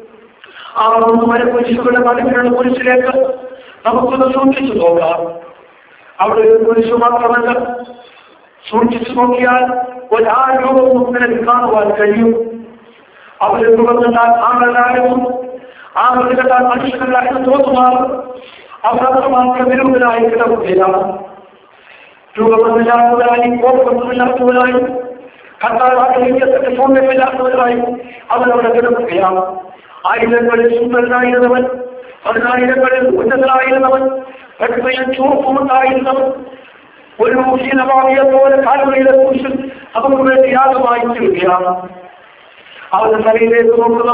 ആ മൂന്ന് മരക്കുരിശുകളുടെ നടുവിലുള്ള കുരിശിലേക്ക് നമുക്കൊന്ന് സൂക്ഷിച്ചു നോക്കാം. അവിടെ ഒരു കുരിശു മാത്രമല്ല, സൂക്ഷിച്ചു നോക്കിയാൽ ഒരാരൂപവും നിനക്ക് കാണുവാൻ കഴിയും. അവരെ തുറന്നാൽ ആളായിരുന്നു, ആ മൃഗത്താൽ മനുഷ്യர்களായിരുന്നു തോന്നുമാറും അവർ അത്രമാത്രം വിരുദ്ധനായി കിടക്കുകയാണ്. രൂപമൊന്നുമില്ലാത്തവരായി, കോപമൊന്നുമില്ലാത്തവരായി, കണ്ടാൽ സൗന്ദര്യമില്ലാത്തവരായി അവരവിടെ കിടക്കുകയാണ്. ആയിരങ്ങളിൽ സുന്ദരനായിരുന്നവൻ, പതിനായിരങ്ങളിൽ ഉന്നതനായിരുന്നവൻ, വെട്ടയും ചുവപ്പുമുണ്ടായിരുന്നവൻ, ഒരു ഹീനഭാവിയെ പോലെ കാലുകളിലെ കുറിച്ച് അവർക്ക് വേണ്ടി യാഗമായി തീരുകയാണ്. അവരുടെ തലയിലേക്ക് നോക്കുക,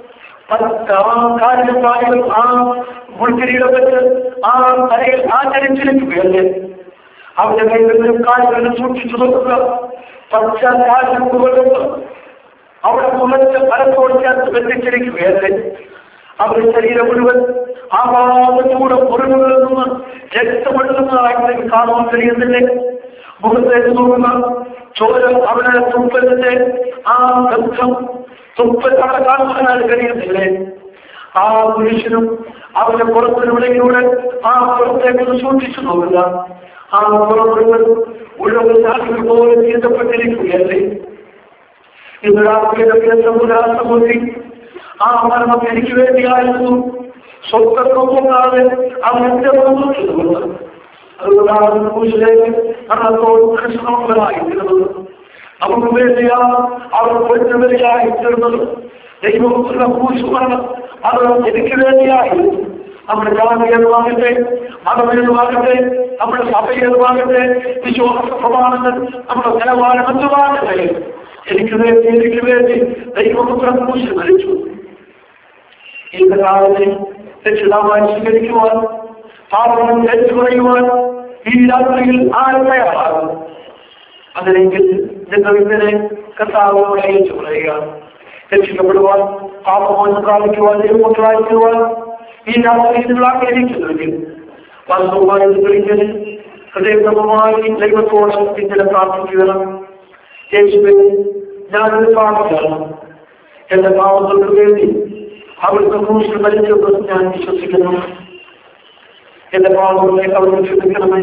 കാലിലും കാലിലും ആ മുൾക്കിരിയുടെ വെച്ച് ആ തലയിൽ ആചരിച്ചിരിക്കുകയല്ലേ. അവരുടെ കൈകളിലും കാലുകളിലും സൂക്ഷിച്ചു നോക്കുക, പച്ച കാലുകളും അവിടെ മുളച്ച് പലപ്പോഴും ചേർത്ത് ബന്ധിച്ചിരിക്കുകയല്ലേ. അവരുടെ ശരീരം മുഴുവൻ ആവാസൂടെ മുറിവുകളിൽ നിന്ന് രക്തമെടുക്കുന്നതായിട്ട് കാണുവാൻ കഴിയുന്നില്ലേ. മുഖത്തേക്ക് നോക്കുന്ന ചോര അവരുടെ തുപ്പലിന്റെ ആ ബന്ധം തുപ്പൽ അവിടെ കാണുവാനായിട്ട് കഴിയുന്നില്ലേ. ആ പുരുഷനും അവരുടെ പുറത്തിനുള്ളിലൂടെ ആ പുറത്തേക്ക് സൂക്ഷിച്ചു നോക്കുക, ആ പുറമുഴുവൻ ഉഴവുകൾ പോലെ തീർച്ചപ്പെട്ടിരിക്കുകയല്ലേ. ഇന്ന് രാത്രിയുടെ സമുദ്രാസമുദ്രി ആ മരണം എനിക്ക് വേണ്ടിയായിരുന്നു. സ്വത്തൊക്കെ അവൻ എന്റെ നോക്കുന്നത്. അതുകൊണ്ടാണ് ക്രൂശിലേക്ക് മരണത്തോട് കൃഷ്ണോത്തരായിരുന്നത്. അവർക്ക് വേണ്ടിയാണ് അവർ പൊരുത്തവരെയായിരുന്നത്. ദൈവപുത്ര ക്രൂശുമരണം അത് എനിക്ക് വേണ്ടിയായിരുന്നു. നമ്മുടെ ജാതികളുമാകട്ടെ, മതമേതുമാകട്ടെ, നമ്മുടെ സഭകളുമാകട്ടെ, വിശ്വാസ പ്രമാണങ്ങൾ, നമ്മുടെ നിലവാരം എന്തുമാകട്ടെ, എനിക്ക് വേണ്ടി എനിക്ക് വേണ്ടി ദൈവപുത്രൻ ക്രൂശിൽ മരിച്ചു. ഈ കർത്താവിനെ രക്ഷിതാവായി സ്വീകരിക്കുവാൻ, പാപങ്ങൾ ഏറ്റുപറയുവാൻ ഈ രാത്രിയിൽ ആരും തയ്യാറാകും. അതിനെങ്കിൽ നിങ്ങൾ ഇങ്ങനെ കർത്താവിനോട് അയച്ചു പറയുക. രക്ഷിക്കപ്പെടുവാൻ, പാപമോചനം പ്രാപിക്കുവാൻ, ദൈവപുത്രരായിരിക്കുവാൻ ഈ രാത്രിയിൽ നിങ്ങൾ ആഗ്രഹിക്കുന്നുവെങ്കിൽ വാസ്തവമായി നിങ്ങളിങ്ങനെ ഹൃദയക്രമമായി ദൈവത്തോട് ഇങ്ങനെ പ്രാർത്ഥിക്കുക. യേശുവേ, ഞാനൊരു പാപിയാണ്. എന്റെ പാപങ്ങൾക്ക് വേണ്ടി അവിടുത്തെ ക്രൂശിൽ മരിച്ചെന്ന് ഞാൻ വിശ്വസിക്കുന്നു. എന്റെ പാപങ്ങളെ അവർ ക്ഷമിക്കണമേ.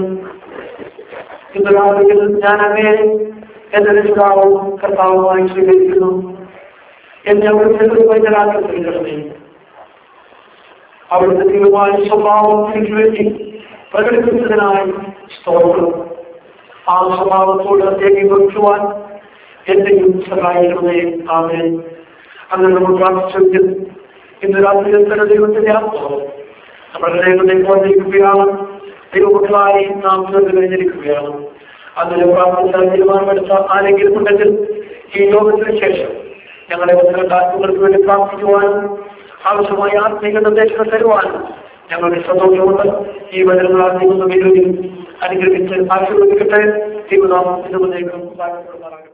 ഇന്ന് രാത്രിയിൽ ഞാൻ അങ്ങേ എന്റെ രക്ഷിതാവും കർത്താവുമായി സ്വീകരിക്കുന്നു. എന്നെ അവിടുത്തെ വൈദ്യരാക്കി സ്വീകരിക്കണമേ. അവിടുത്തെ തീരുമാന സ്വഭാവം എനിക്ക് വേണ്ടി പ്രകടിപ്പിച്ചതിനായി സ്തോത്രം. ആ സ്വഭാവത്തോട് ഏകീകരിക്കുവാൻ എന്തെങ്കിലും സഹായിക്കണമേ. ആമേൻ. അങ്ങനെ നമ്മൾ പ്രാർത്ഥിച്ചെങ്കിൽ ഇന്ന് രാത്രി തന്നെ ദൈവത്തിന്റെ ആത്മാവ് നമ്മുടെ ഹൃദയങ്ങളിലേക്ക് വന്നിരിക്കുകയാണ്. ദൈവമക്കളായി നാം തീർന്നു കഴിഞ്ഞിരിക്കുകയാണ്. അതിന് പ്രാർത്ഥിച്ചാൽ തീരുമാനമെടുത്ത ആരെങ്കിലും ഉണ്ടെങ്കിൽ ഈ യോഗത്തിന് ശേഷം ഞങ്ങളെ ആത്മകൾക്ക് വേണ്ടി പ്രാർത്ഥിക്കുവാനും ആവശ്യമായ ആത്മീക നിർദ്ദേശങ്ങൾ തരുവാനും ഞങ്ങളുടെ സന്തോഷമുണ്ട്. ഈ വചനങ്ങൾ ആത്മീയ അനുഗ്രഹിച്ച് ആശീർവദിക്കട്ടെ. ദൈവനാമം ഇതുവരേക്കും